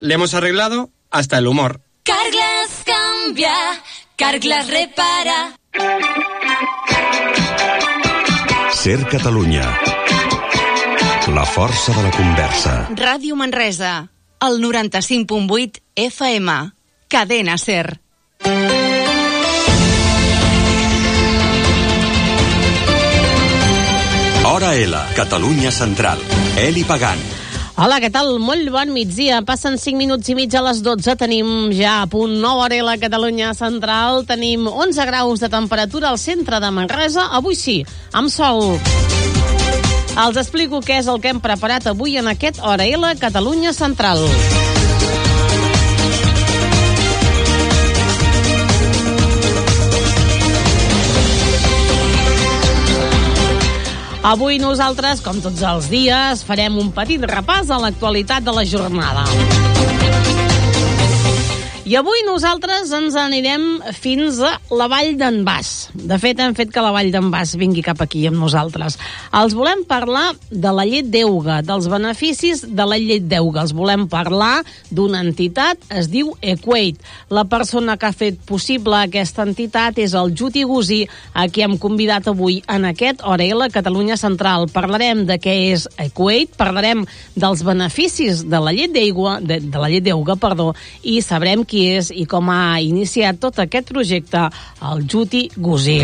Le hemos arreglado hasta el humor. Carglass cambia, Carglass repara. Ser Catalunya. La força de la conversa. Ràdio Manresa, el 95.8 FM. Cadena Ser. Hora L, Catalunya Central. Eli Pagant. Hola, què tal? Molt bon migdia. Passen 5 minuts i mig a les 12. Tenim ja a punt 9 hora a la Catalunya Central. Tenim 11 graus de temperatura al centre de Manresa. Avui sí, amb sol. Els explico què és el que hem preparat avui en aquest Hora L Catalunya Central. Avui nosaltres, com tots els dies, farem un petit repàs a l'actualitat de la jornada. I avui nosaltres ens anirem fins a la Vall d'en Bas. De fet, hem fet que la Vall d'en Bas vingui cap aquí amb nosaltres. Els volem parlar de la llet d'Euga, dels beneficis de la llet d'Euga. Els volem parlar d'una entitat, es diu Equate. La persona que ha fet possible aquesta entitat és el Juti Gusí, a qui hem convidat avui en aquest Hora L Catalunya Central. Parlarem de què és Equate, parlarem dels beneficis de la llet d'Euga, i sabrem qui és i com ha iniciat tot aquest projecte el Juti Gusí.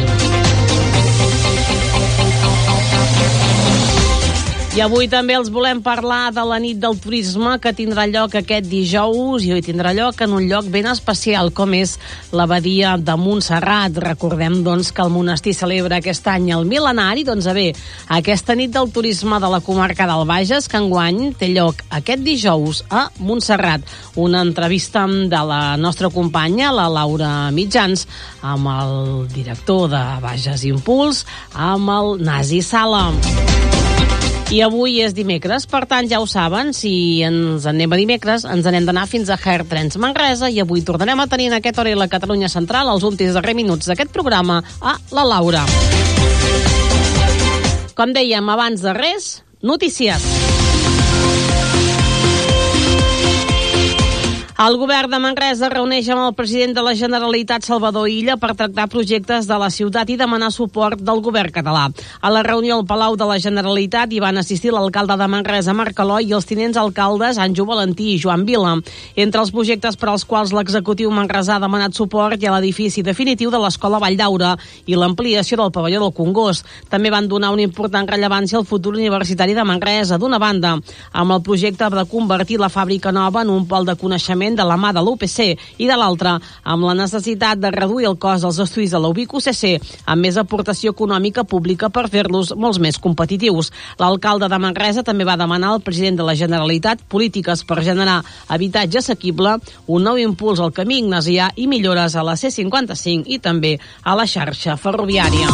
I avui també els volem parlar de la nit del turisme que tindrà lloc aquest dijous i tindrà lloc en un lloc ben especial com és l'abadia de Montserrat. Recordem, doncs, que el monestir celebra aquest any el mil·lenari. Doncs bé, aquesta nit del turisme de la comarca del Bages, que enguany té lloc aquest dijous a Montserrat. Una entrevista de la nostra companya, la Laura Mitjans, amb el director de Bages Impuls, amb el Nasi Sala. I avui és dimecres, per tant, ja ho saben, si ens anem a dimecres, ens n'hem d'anar fins a Hair Trends Manresa i avui tornarem a tenir en aquest Hora i la Catalunya Central els últims darrers minuts d'aquest programa a la Laura. Com dèiem, abans de res, notícies. El govern de Manresa reuneix amb el president de la Generalitat, Salvador Illa, per tractar projectes de la ciutat i demanar suport del govern català. A la reunió al Palau de la Generalitat hi van assistir l'alcalde de Manresa, Marc Aloi, i els tinents alcaldes, Àngel Valentí i Joan Vila. Entre els projectes per als quals l'executiu manresà ha demanat suport hi ha l'edifici definitiu de l'Escola Vall d'Aura i l'ampliació del pavelló del Congost. També van donar una important rellevància al futur universitari de Manresa. D'una banda, amb el projecte de convertir la fàbrica nova en un pol de coneixement de la mà de l'UPC i de l'altra, amb la necessitat de reduir el cost dels estudis de la UBIC-UCC amb més aportació econòmica pública per fer-los molts més competitius. L'alcalde de Manresa també va demanar al president de la Generalitat polítiques per generar habitatge assequible, un nou impuls al camí ignasià i millores a la C55 i també a la xarxa ferroviària.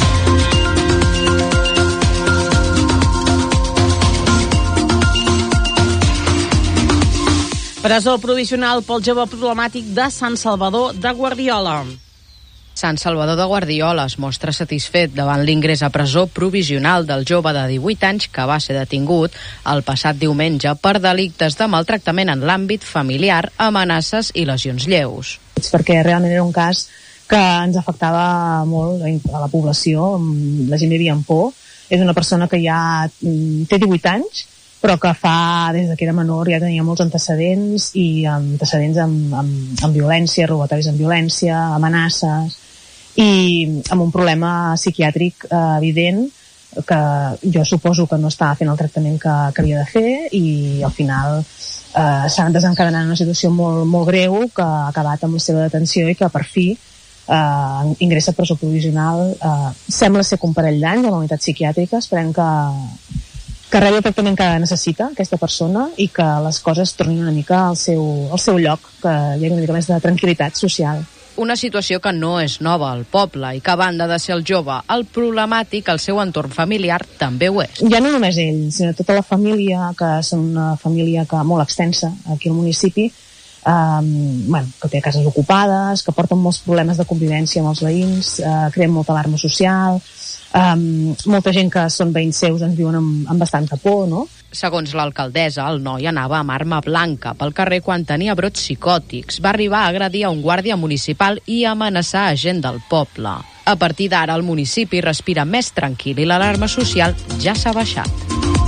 Presó provisional pel jove problemàtic de Sant Salvador de Guardiola. Sant Salvador de Guardiola es mostra satisfet davant l'ingrés a presó provisional del jove de 18 anys que va ser detingut el passat diumenge per delictes de maltractament en l'àmbit familiar, amenaces i lesions lleus. Perquè realment era un cas que ens afectava molt a la població, la gent vivia en por. És una persona que ja té 18 anys, però que des que era menor ja tenia molts antecedents i antecedents amb violència, robatoris amb violència, amenaces i amb un problema psiquiàtric evident que jo suposo que no estava fent el tractament que havia de fer i al final s'ha desencadenat una situació molt, molt greu que ha acabat amb la seva detenció i que per fi ingressa a presó provisional. Sembla ser un parell d'anys a la unitat psiquiàtrica. Esperem que rebi el tractament que necessita aquesta persona i que les coses tornin una mica al seu lloc, que hi hagi una mica més de tranquil·litat social. Una situació que no és nova al poble i que, a banda de ser el jove el problemàtic, el seu entorn familiar també ho és. Ja no només ell, sinó tota la família, que és una família molt extensa aquí al municipi, que té cases ocupades, que porten molts problemes de convivència amb els veïns, creen molta alarma social, molta gent que són veïns seus ens viuen amb bastanta por, no? Segons l'alcaldessa, el noi anava amb arma blanca pel carrer quan tenia brots psicòtics. Va arribar a agredir a un guàrdia municipal i amenaçar a gent del poble. A partir d'ara, el municipi respira més tranquil i l'alarma social ja s'ha baixat.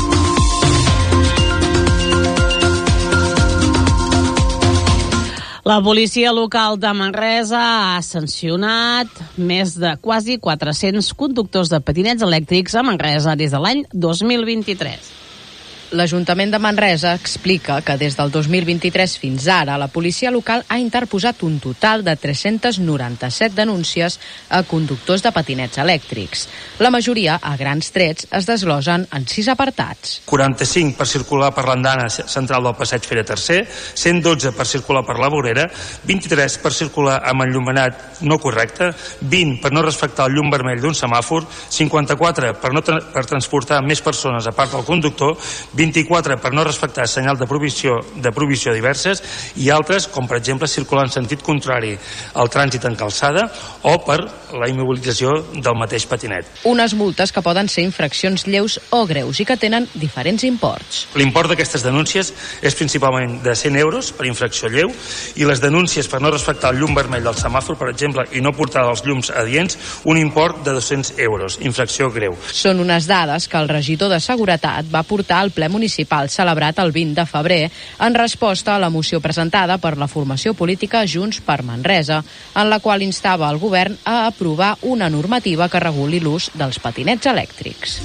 La policia local de Manresa ha sancionat més de quasi 400 conductors de patinets elèctrics a Manresa des de l'any 2023. L'Ajuntament de Manresa explica que des del 2023 fins ara la policia local ha interposat un total de 397 denúncies a conductors de patinets elèctrics. La majoria, a grans trets, es desglosen en 6 apartats. 45 per circular per l'andana central del passeig Fera Tercer, 112 per circular per la vorera, 23 per circular amb enllumenat no correcte, 20 per no respectar el llum vermell d'un semàfor, 54 per transportar més persones a part del conductor, 24 per no respectar senyals de prohibició diverses i altres, com per exemple circular en sentit contrari al trànsit en calçada o per la immobilització del mateix patinet. Unes multes que poden ser infraccions lleus o greus i que tenen diferents imports. L'import d'aquestes denúncies és principalment de 100 euros per infracció lleu i les denúncies per no respectar el llum vermell del semàfor, per exemple, i no portar els llums adients, un import de 200 euros, infracció greu. Són unes dades que el regidor de Seguretat va portar al ple municipal celebrat el 20 de febrer en resposta a la moció presentada per la formació política Junts per Manresa, en la qual instava el govern a aprovar una normativa que reguli l'ús dels patinets elèctrics.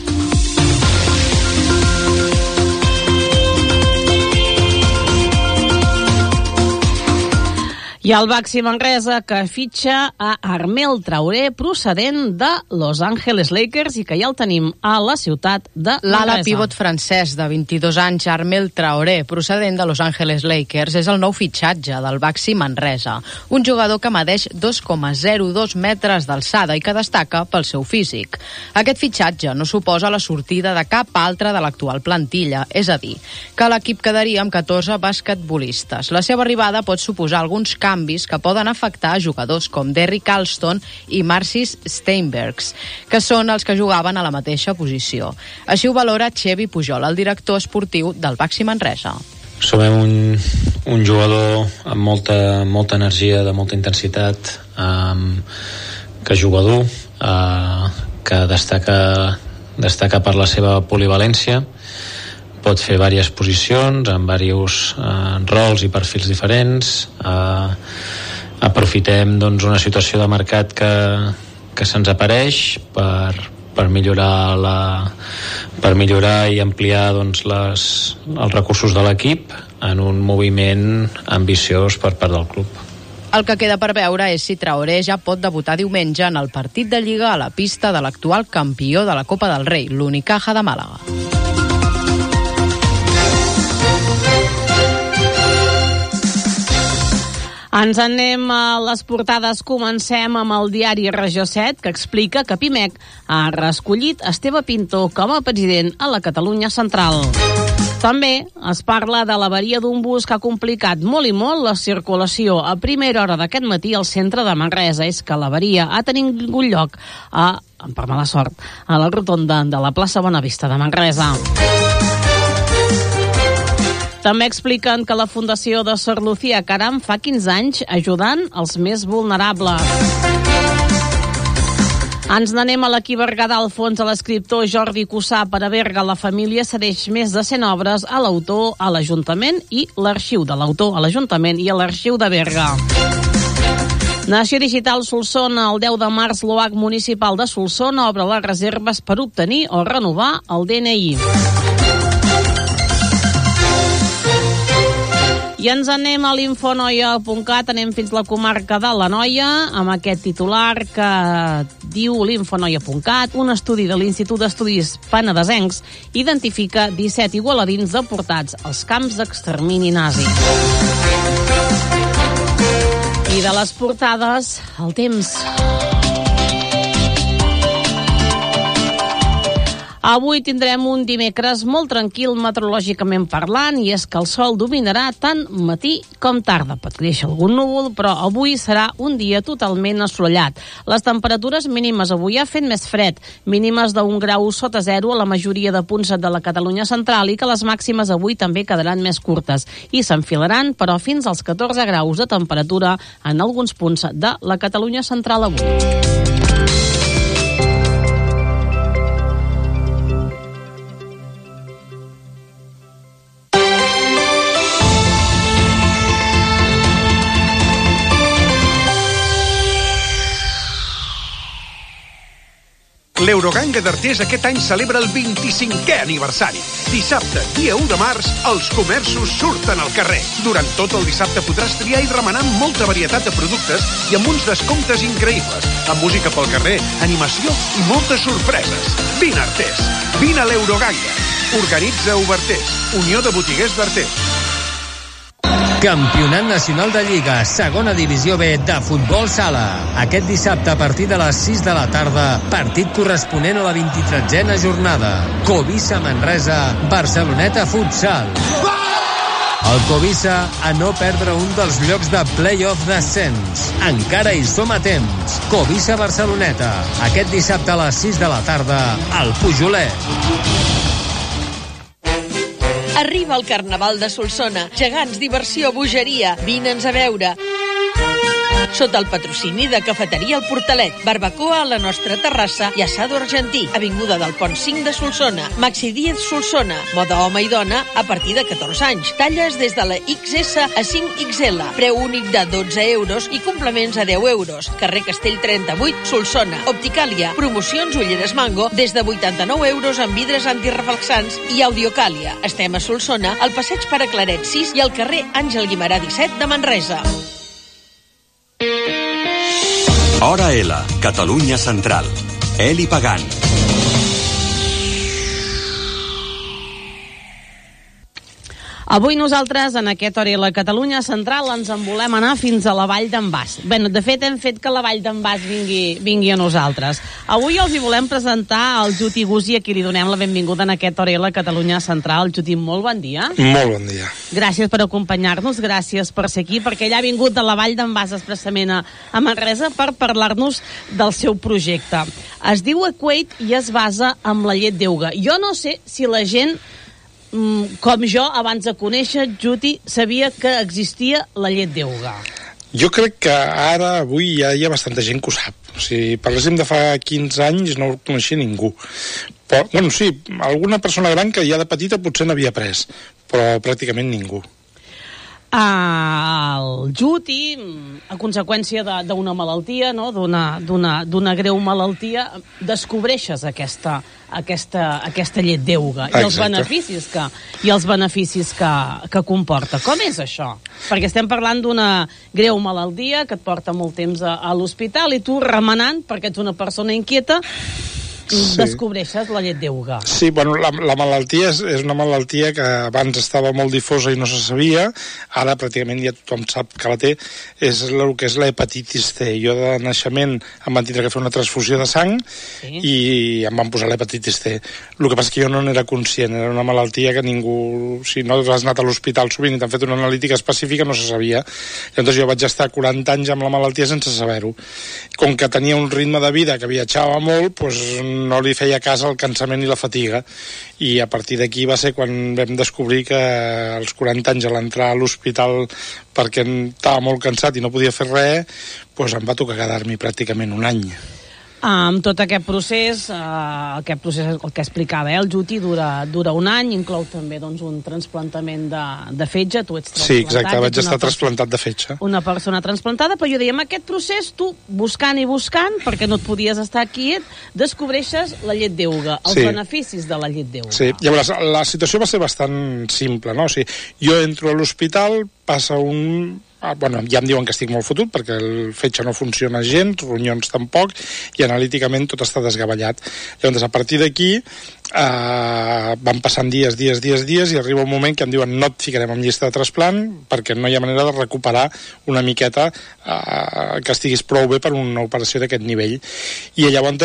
I el Baxi Manresa, que fitxa a Armel Traoré, procedent de Los Angeles Lakers, i que ja el tenim a la ciutat de Manresa. L'ala pivot francès de 22 anys, Armel Traoré, procedent de Los Angeles Lakers, és el nou fitxatge del Baxi Manresa. Un jugador que medeix 2,02 metres d'alçada i que destaca pel seu físic. Aquest fitxatge no suposa la sortida de cap altre de l'actual plantilla, és a dir, que l'equip quedaria amb 14 basquetbolistes. La seva arribada pot suposar alguns canvis que poden afectar a jugadors com Derrick Alston i Marcis Steinbergs, que són els que jugaven a la mateixa posició. Així ho valora Xevi Pujol, el director esportiu del Baxi Manresa. Som un jugador amb molta energia, de molta intensitat, que juga dur, que destaca per la seva polivalència, pot fer diverses posicions en diversos rols i perfils diferents. Aprofitem una situació de mercat que se'ns apareix per millorar i ampliar els recursos de l'equip en un moviment ambiciós per part del club. El que queda per veure és si Traoré ja pot debutar diumenge en el partit de Lliga a la pista de l'actual campió de la Copa del Rei, l'Unicaja de Màlaga. Ens anem a les portades. Comencem amb el diari Regió 7, que explica que Pimec ha reescollit Esteve Pinto com a president a la Catalunya Central. També es parla de l'avaria d'un bus que ha complicat molt i molt la circulació a primera hora d'aquest matí al centre de Manresa. És que l'avaria ha tingut lloc per mala sort, a la rotonda de la plaça Bonavista de Manresa. També expliquen que la Fundació de Sor Lucía Caram fa 15 anys ajudant els més vulnerables. Ens n'anem a l'Equí Berguedà. Al fons de l'escriptor Jordi Cussà per a Berga, la família cedeix més de 100 obres a l'autor a l'Ajuntament i l'arxiu de l'autor a l'Ajuntament i a l'arxiu de Berga. Nació Digital Solsona. El 10 de març l'OAC municipal de Solsona obre les reserves per obtenir o renovar el DNI. I ens anem a l'infonoia.cat, anem fins la comarca de l'Anoia, amb aquest titular que diu l'infonoia.cat, un estudi de l'Institut d'Estudis Penedesencs identifica 17 igualadins deportats als camps d'extermini nazi. I de les portades, el temps. Avui tindrem un dimecres molt tranquil meteorològicament parlant, i és que el sol dominarà tant matí com tarda. Pot créixer algun núvol, però avui serà un dia totalment assolellat. Les temperatures mínimes avui ha fet més fred, mínimes d'1 grau sota zero a la majoria de punts de la Catalunya central, i que les màximes avui també quedaran més curtes i s'enfilaran, però fins als 14 graus de temperatura en alguns punts de la Catalunya central avui. L'Euroganga d'Artés aquest any celebra el 25è aniversari. Dissabte, dia 1 de març, els comerços surten al carrer. Durant tot el dissabte podràs triar i remenar amb molta varietat de productes i amb uns descomptes increïbles, amb música pel carrer, animació i moltes sorpreses. Vine a Artés, vine a l'Euroganga. Organitza Ubertés, Unió de Botiguers d'Artés. Campionat Nacional de Lliga, segona divisió B de futbol sala. Aquest dissabte a partir de les 6 de la tarda, partit corresponent a la 23a jornada. Covisa Manresa, Barceloneta Futsal. El Covisa a no perdre un dels llocs de play-off d'ascens. Encara hi som a temps. Covisa Barceloneta, aquest dissabte a les 6 de la tarda, al Pujolet. Arriba el Carnaval de Solsona. Gegants, diversió, bogeria. Vine'ns a veure. Sota el patrocini de Cafeteria El Portalet, barbacoa a la nostra terrassa i assado argentí, avinguda del Pont 5 de Solsona. Maxi Díez Solsona, moda home i dona a partir de 14 anys. Talles des de la XS a 5XL, preu únic de 12 euros i complements a 10 euros. Carrer Castell 38, Solsona. Opticàlia, promocions ulleres Mango des de 89 euros amb vidres antireflexants i Audiocàlia. Estem a Solsona, al passeig Pare Claret 6 i al carrer Àngel Guimerà 17 de Manresa. Hora L, Catalunya Central. Eli Pagant. Avui nosaltres, en aquest Hora L, Catalunya Central, ens en volem anar fins a la Vall d'en Bas. Bé, de fet, hem fet que la Vall d'en Bas vingui a nosaltres. Avui els hi volem presentar el Juti Gussi, a qui li donem la benvinguda en aquest Hora L, Catalunya Central. Juti, molt bon dia. Molt bon dia. Gràcies per acompanyar-nos, gràcies per ser aquí, perquè ella ha vingut de la Vall d'en Bas expressament a Manresa per parlar-nos del seu projecte. Es diu Equate i es basa en la llet d'euga. Jo no sé si la gent, com jo, abans de conèixer Juti, sabia que existia la llet d'euga. Jo crec que ara, avui, ja hi ha bastanta gent que ho sap. Si parléssim de fa 15 anys, no ho coneixia ningú. Però, bueno, sí, alguna persona gran que ja de petita potser n'havia pres, però pràcticament ningú. El Juti, a conseqüència d'una malaltia, no? d'una greu malaltia, descobreixes aquesta llet d'euga i els beneficis que comporta. Com és això? Perquè estem parlant d'una greu malaltia que et porta molt temps a l'hospital i tu, remenant, perquè ets una persona inquieta, descobreixes la llet d'euga. Sí, bueno, la malaltia és una malaltia que abans estava molt difosa i no se sabia, ara pràcticament ja tothom sap que la té, és el que és la hepatitis C. Jo de naixement em van tindre que fer una transfusió de sang i em van posar l'hepatitis C. El que passa és que jo no n'era conscient, era una malaltia que ningú, si no has anat a l'hospital sovint i t'han fet una analítica específica, no se sabia. Llavors jo vaig estar 40 anys amb la malaltia sense saber-ho. Com que tenia un ritme de vida que viatjava molt, doncs no li feia cas al cansament i la fatiga, i a partir d'aquí va ser quan vam descobrir que als 40 anys, a l'entrar a l'hospital perquè estava molt cansat i no podia fer res, doncs em va tocar quedar-m'hi pràcticament un any. Amb tot aquest procés, el que explicava el Juti, dura un any, inclou també un trasplantament de fetge. Tu ets trasplantat. Sí, exacte, vaig estar trasplantat de fetge. Una persona transplantada, però jo deia, amb aquest procés tu, buscant i buscant, perquè no et podies estar quiet, descobreixes la llet d'euga, els beneficis de la llet d'euga. Sí, llavors la situació va ser bastant simple, no? O sigui, jo entro a l'hospital, passa bueno, ja em diuen que estic molt fotut perquè el fetge no funciona gens, ronyons tampoc, i analíticament tot està desgavellat. Llavors, a partir d'aquí van passant dies i arriba un moment que em diuen no et ficarem en llista de trasplant perquè no hi ha manera de recuperar una miqueta que estiguis prou bé per una operació d'aquest nivell. I llavors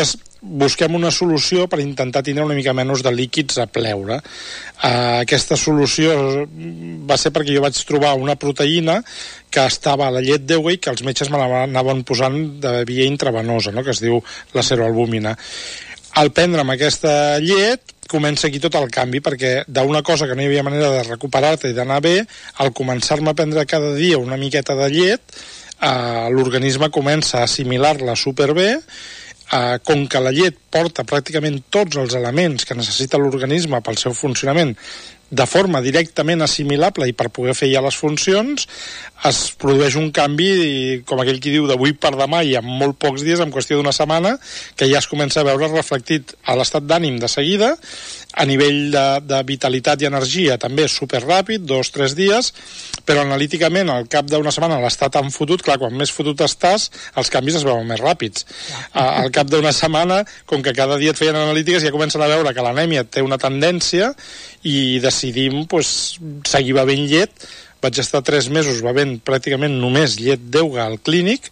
busquem una solució per intentar tindre una mica menys de líquids a pleure. Aquesta solució va ser perquè jo vaig trobar una proteïna que estava a la llet d'euga i que els metges me l'anaven posant de via intravenosa, no? Que es diu la seroalbúmina. Al prendre'm aquesta llet comença aquí tot el canvi, perquè d'una cosa que no hi havia manera de recuperar-te i d'anar bé, al començar-me a prendre cada dia una miqueta de llet, l'organisme comença a assimilar-la superbé. Com que la llet porta pràcticament tots els elements que necessita l'organisme pel seu funcionament de forma directament assimilable i per poder fer ja les funcions, es produeix un canvi, com aquell qui diu, d'avui per demà i en molt pocs dies, en qüestió d'una setmana, que ja es comença a veure reflectit a l'estat d'ànim de seguida, a nivell de vitalitat i energia també és superràpid, 2-3 dies, però analíticament al cap d'una setmana l'està tan fotut, clar, quan més fotut estàs, els canvis es veuen més ràpids. Al cap d'una setmana, com que cada dia et feien analítiques, ja comencen a veure que l'anèmia té una tendència i decidim seguir bevent llet. Vaig estar 3 mesos bevent pràcticament només llet d'euga al clínic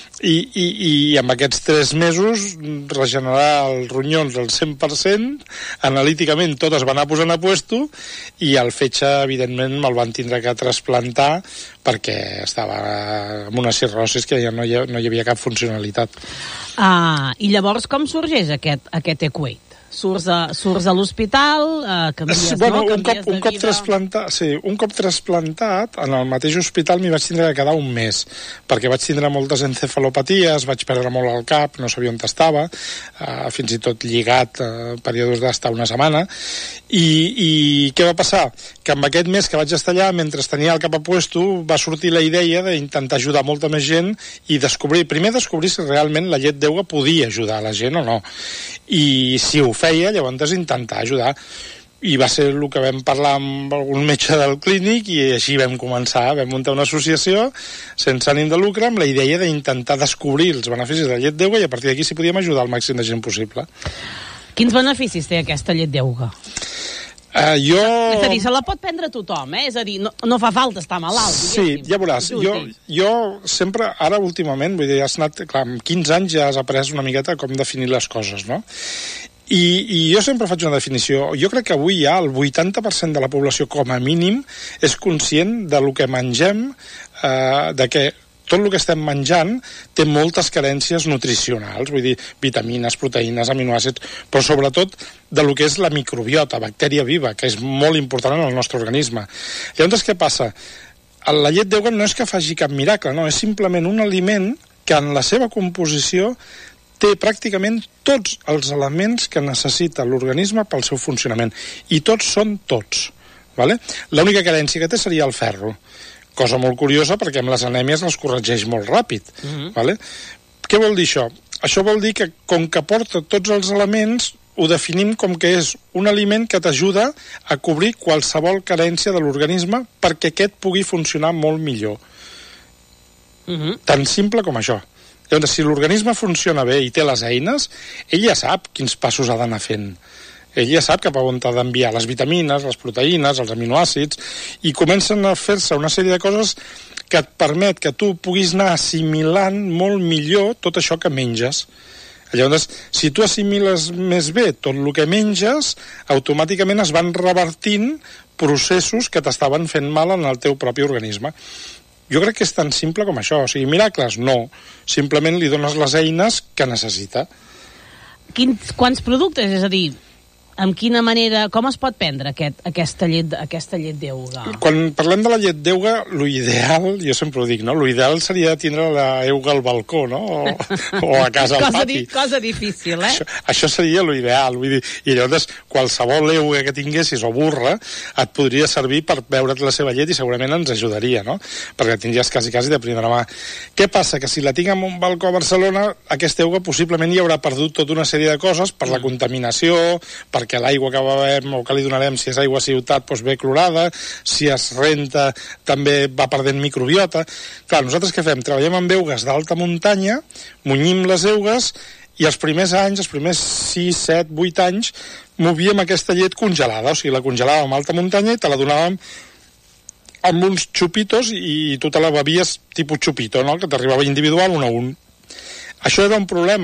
i amb aquests 3 mesos regenerar els ronyons al 100%, analíticament tot es va anar posant a puesto i el fetge, evidentment, me'l van tindre que trasplantar perquè estava amb una cirrosis que ja no hi havia cap funcionalitat. I llavors com sorgeix aquest equate? Surts a l'hospital, canvies, bueno, no? Un cop trasplantat, en el mateix hospital m'hi vaig tindre que quedar un mes, perquè vaig tindre moltes encefalopaties, vaig perdre molt el cap, no sabia on estava, fins i tot lligat períodes d'estar una setmana, i què va passar? Que amb aquest mes que vaig estar allà, mentre tenia el cap a puesto, va sortir la idea d'intentar ajudar molta més gent i descobrir si realment la llet d'euga podia ajudar a la gent o no. I si ho feia, llavors intentar ajudar. I va ser el que vam parlar amb algun metge del clínic i així vam començar, vam muntar una associació sense ànim de lucre amb la idea d'intentar descobrir els beneficis de la llet d'euga i a partir d'aquí si podíem ajudar al màxim de gent possible. Quins beneficis té aquesta llet d'euga? És a dir, se la pot prendre tothom, És a dir, no fa falta estar malalt. Sí, ja veuràs. Jo sempre, ara últimament, vull dir, has anat, clar, amb 15 anys ja has après una miqueta com definir les coses, no? I jo sempre faig una definició. Jo crec que avui ja el 80% de la població, com a mínim, és conscient de lo que mengem, de que tot el que estem menjant té moltes carències nutricionals, vull dir, vitamines, proteïnes, aminoàcids, però sobretot de lo que és la microbiota, bactèria viva, que és molt important en el nostre organisme. Llavors, què passa? La llet d'euga no és que faci cap miracle, no, és simplement un aliment que en la seva composició té pràcticament tots els elements que necessita l'organisme pel seu funcionament, i tots són tots, vale? L'única carència que té seria el ferro, cosa molt curiosa perquè amb les anèmies les corregeix molt ràpid. Vale? Què vol dir això? Això vol dir que com que porta tots els elements ho definim com que és un aliment que t'ajuda a cobrir qualsevol carència de l'organisme perquè aquest pugui funcionar molt millor. Tan simple com això. Llavors, si l'organisme funciona bé i té les eines, ell ja sap quins passos ha d'anar fent. Ell ja sap cap a on ha d'enviar les vitamines, les proteïnes, els aminoàcids, i comencen a fer-se una sèrie de coses que et permet que tu puguis anar assimilant molt millor tot això que menges. Llavors, si tu assimiles més bé tot el que menges, automàticament es van revertint processos que t'estaven fent mal en el teu propi organisme. Jo crec que és tan simple com això. O sigui, miracles, no. Simplement li dones les eines que necessita. Quants productes? És a dir, amb quina manera, com es pot prendre aquesta llet d'euga? Quan parlem de la llet d'euga, l'ideal, jo sempre ho dic, no? L'ideal seria tindre la euga al balcó, no? O a casa al pati. Cosa difícil, Això seria l'ideal, vull dir, i llavors qualsevol euga que tinguessis o burra et podria servir per beure't la seva llet i segurament ens ajudaria, no? Perquè tindries quasi de primera mà. Què passa? Que si la tinc en un balcó a Barcelona, aquesta euga possiblement hi haurà perdut tota una sèrie de coses per la contaminació, perquè l'aigua que bevem o que li donarem, si és aigua a ciutat, doncs ve clorada, si es renta també va perdent microbiota. Clar, nosaltres què fem? Treballem amb eugues d'alta muntanya, munyim les eugues i els primers anys, els primers 6, 7, 8 anys, movíem aquesta llet congelada, o sigui, la congelàvem a alta muntanya i te la donàvem amb uns xupitos i tu te la bevies tipus xupito, no? Que t'arribava individual un a un. Això era un problema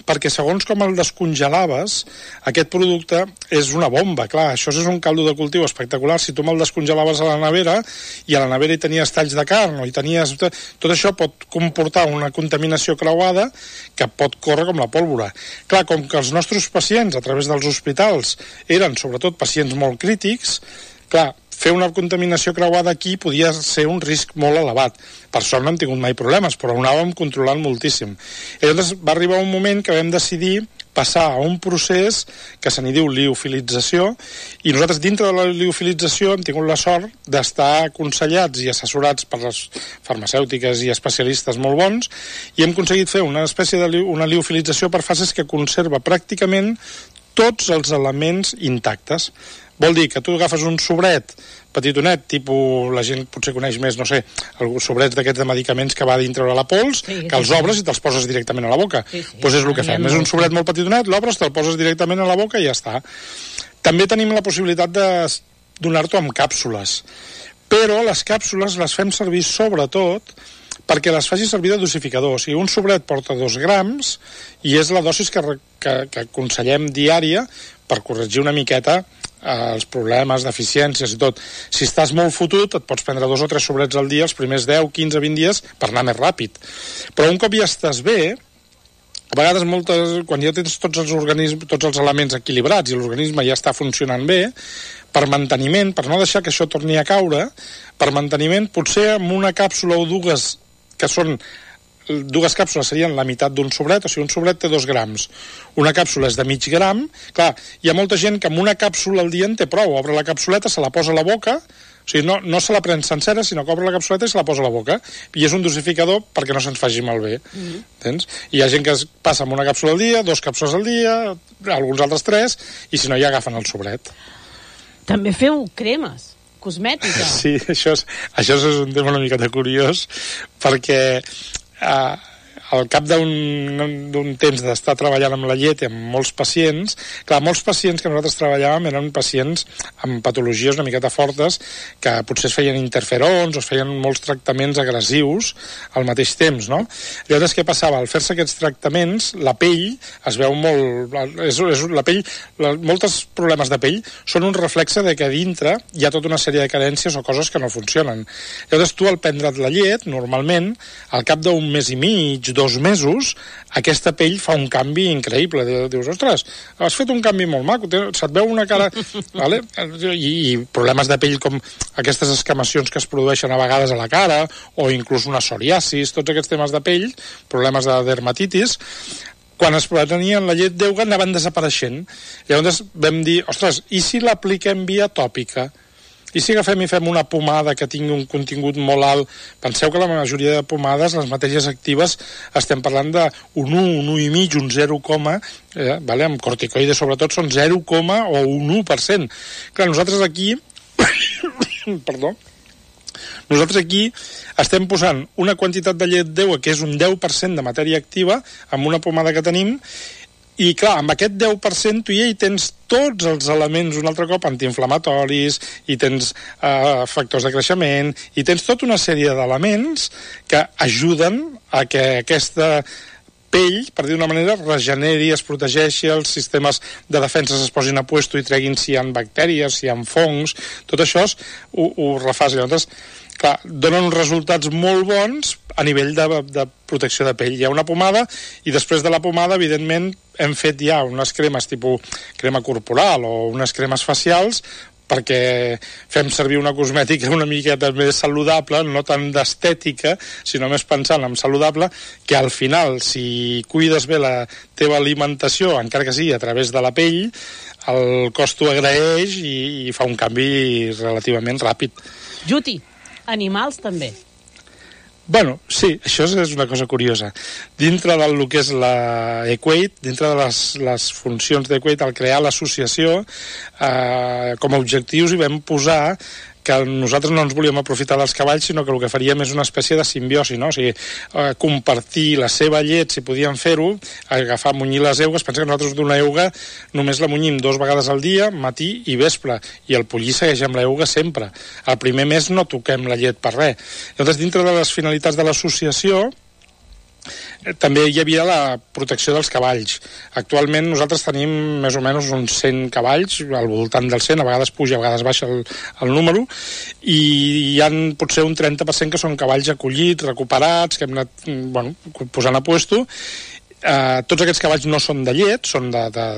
perquè segons com el descongelaves, aquest producte és una bomba, clar, això és un caldo de cultiu espectacular. Si tu me'l descongelaves a la nevera i a la nevera hi tenies talls de carn o hi tenies... Tot això pot comportar una contaminació creuada que pot córrer com la pólvora. Clar, com que els nostres pacients a través dels hospitals eren sobretot pacients molt crítics, clar, fer una contaminació creuada aquí podia ser un risc molt elevat. Per sort no hem tingut mai problemes, però ho anàvem controlant moltíssim. I llavors va arribar un moment que vam decidir passar a un procés que se n'hi diu liofilització, i nosaltres dintre de la liofilització hem tingut la sort d'estar aconsellats i assessorats per les farmacèutiques i especialistes molt bons, i hem aconseguit fer una espècie de una liofilització per fases que conserva pràcticament tots els elements intactes. Vol dir que tu agafes un sobret petitonet, tipus, la gent potser coneix més, no sé, els sobrets d'aquests de medicaments que va dintre de la pols, que els obres i te'ls poses directament a la boca. Doncs és el que fem, és un sobret molt petitonet, l'obres, te'l poses directament a la boca i ja està. També tenim la possibilitat de donar-t'ho amb càpsules, però les càpsules les fem servir sobretot perquè les faci servir de dosificador. O sigui, un sobret porta 2 grams i és la dosis que aconsellem diària per corregir una miqueta els problemes, deficiències i tot. Si estàs molt fotut, et pots prendre 2 o 3 sobrets al dia els primers 10, 15, 20 dies per anar més ràpid. Però un cop ja estàs bé, a vegades quan ja tens tots els elements equilibrats i l'organisme ja està funcionant bé, per manteniment, per no deixar que això torni a caure, per manteniment, potser amb una càpsula o dues, que són 2 càpsules serien la meitat d'un sobret, o sigui, un sobret té 2 grams. Una càpsula és de mig gram. Clar, hi ha molta gent que amb una càpsula al dia en té prou. Obre la capsuleta, se la posa a la boca, o sigui, no se la pren sencera, sinó que obre la capsuleta i se la posa a la boca. I és un dosificador perquè no se'ns faci malbé. Entens? I hi ha gent que es passa amb una càpsula al dia, 2 càpsules al dia, alguns altres 3, i si no ja agafen el sobret. També feu cremes, cosmètica. Sí, això és un tema una miqueta curiós, perquè al cap d'un temps d'estar treballant amb la llet i amb molts pacients, clar, molts pacients que nosaltres treballàvem eren pacients amb patologies una miqueta fortes, que potser es feien interferons o es feien molts tractaments agressius al mateix temps, no? Llavors, què passava? Al fer-se aquests tractaments, la pell es veu molt... la pell, molts problemes de pell són un reflexe de que a dintre hi ha tota una sèrie de carències o coses que no funcionen. Llavors, tu al prendre't la llet, normalment, al cap d'un mes i mig, 2 mesos, aquesta pell fa un canvi increïble. Dius, ostres, has fet un canvi molt maco, se't veu una cara... Vale? I problemes de pell com aquestes escamacions que es produeixen a vegades a la cara, o inclús una psoriasis, tots aquests temes de pell, problemes de dermatitis, quan es prenien la llet d'euga anaven desapareixent. Llavors vam dir, ostres, i si l'apliquem via tòpica? I si agafem i fem una pomada que tingui un contingut molt alt? Penseu que la majoria de pomades, les matèries actives, estem parlant d'un 1, un 1,5, un 0, vale? Amb corticoides sobretot són 0, o un 1%. Clar, nosaltres aquí perdó, nosaltres aquí estem posant una quantitat de llet d'euga que és un 10% de matèria activa amb una pomada que tenim. I clar, amb aquest 10% tu ja hi tens tots els elements, un altre cop, antiinflamatoris, i tens factors de creixement, i tens tota una sèrie d'elements que ajuden a que aquesta pell, per dir d'una manera, regeneri, es protegeixi, els sistemes de defensa es posin a puesto i treguin si hi ha bactèries, si hi ha fongs, tot això ho refàs. Llavors, clar, donen uns resultats molt bons a nivell de protecció de pell. Hi ha una pomada i després de la pomada, evidentment, hem fet ja unes cremes tipus crema corporal o unes cremes facials perquè fem servir una cosmètica una miqueta més saludable, no tan d'estètica, sinó més pensant en saludable, que al final, si cuides bé la teva alimentació, encara que sigui a través de la pell, el cos t'ho agraeix i fa un canvi relativament ràpid. Juti, animals també. Bueno, sí, això és una cosa curiosa. Dintre del que és la Equate, dintre de les funcions d'Equate, al crear l'associació, com a objectius hi vam posar que nosaltres no ens volíem aprofitar dels cavalls, sinó que el que faríem és una espècie de simbiosi, no? O sigui, compartir la seva llet, si podíem fer-ho, agafar, munyir les eugues. Pensa que nosaltres d'una euga només la munyim 2 vegades al dia, matí i vespre, i el pollí segueix amb l'euga sempre. El primer mes no toquem la llet per res. Llavors, dintre de les finalitats de l'associació, també hi havia la protecció dels cavalls. Actualment nosaltres tenim més o menys uns 100 cavalls, al voltant del 100, a vegades puja, a vegades baixa el número, i hi ha potser un 30% que són cavalls acollits, recuperats, que hem anat posant a puesto. Tots aquests cavalls no són de llet, són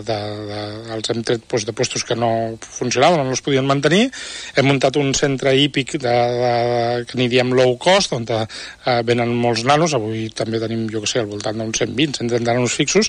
els hem tret de puestos que no funcionaven, no els podien mantenir. Hem muntat un centre hípic que n'hi diem low cost, on venen molts nanos. Avui també tenim, jo que sé, al voltant d'uns 120, 130 nanos fixos.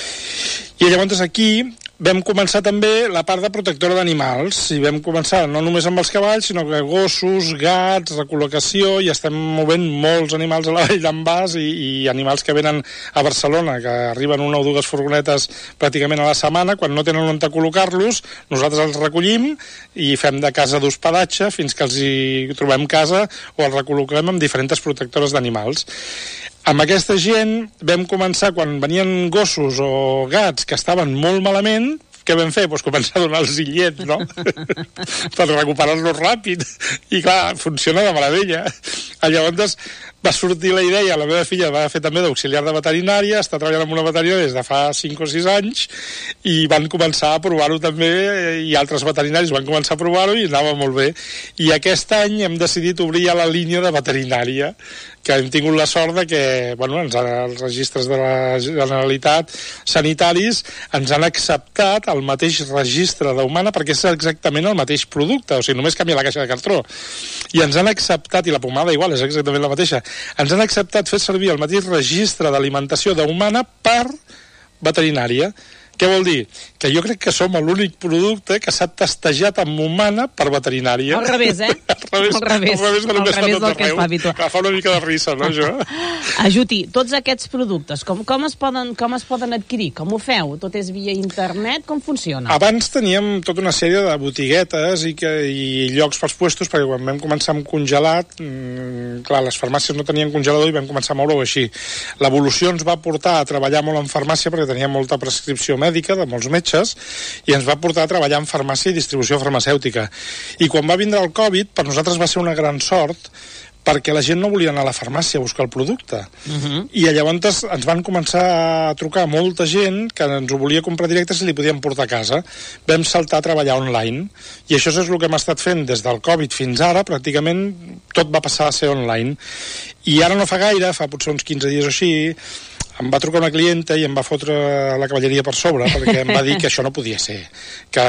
I llavors aquí vam començar també la part de protectora d'animals, i vam començar no només amb els cavalls, sinó que gossos, gats, recol·locació, i estem movent molts animals a la Vall d'en Bas, i animals que venen a Barcelona, que arriben una o dues furgonetes pràcticament a la setmana. Quan no tenen on col·locar-los, nosaltres els recollim i fem de casa d'hospedatge fins que els hi trobem casa o els recol·loquem amb diferents protectores d'animals. Amb aquesta gent vam començar, quan venien gossos o gats que estaven molt malament, què vam fer? Doncs començar a donar-los llet, no? Per recuperar-los ràpid. I clar, funciona de meravella. Llavors va sortir la idea, la meva filla va fer també d'auxiliar de veterinària, està treballant en una veterinària des de fa 5 o 6 anys, i van començar a provar-ho també, i altres veterinaris van començar a provar-ho i anava molt bé. I aquest any hem decidit obrir ja la línia de veterinària, que hem tingut la sort de que els registres de la Generalitat sanitaris ens han acceptat el mateix registre d'humana, perquè és exactament el mateix producte, o sigui, només canvia la caixa de cartró. I ens han acceptat, i la pomada igual és exactament la mateixa, ens han acceptat fer servir el mateix registre d'alimentació d'humana per veterinària. Què vol dir? Que jo crec que som l'únic producte que s'ha testejat amb humana per veterinària. Al revés, eh? Al revés del que es fa habitual. Fa una mica de risa, no, això? Ajuti, tots aquests productes, com es poden adquirir? Com ho feu? Tot és via internet? Com funciona? Abans teníem tota una sèrie de botiguetes i llocs pels puestos, perquè quan vam començar amb congelat, clar, les farmàcies no tenien congelador i vam començar a moure-ho així. L'evolució ens va portar a treballar molt en farmàcia, perquè tenia molta prescripció mèdica de molts metges, i ens va portar a treballar en farmàcia i distribució farmacèutica. I quan va vindre el Covid, per nosaltres va ser una gran sort, perquè la gent no volia anar a la farmàcia a buscar el producte. I llavors ens van començar a trucar molta gent que ens ho volia comprar directe si li podíem portar a casa. Vam saltar a treballar online, i això és el que hem estat fent des del Covid fins ara. Pràcticament tot va passar a ser online. I ara no fa gaire, fa potser uns 15 dies o així, em va trucar una clienta i em va fotre la cavalleria per sobre, perquè em va dir que això no podia ser, que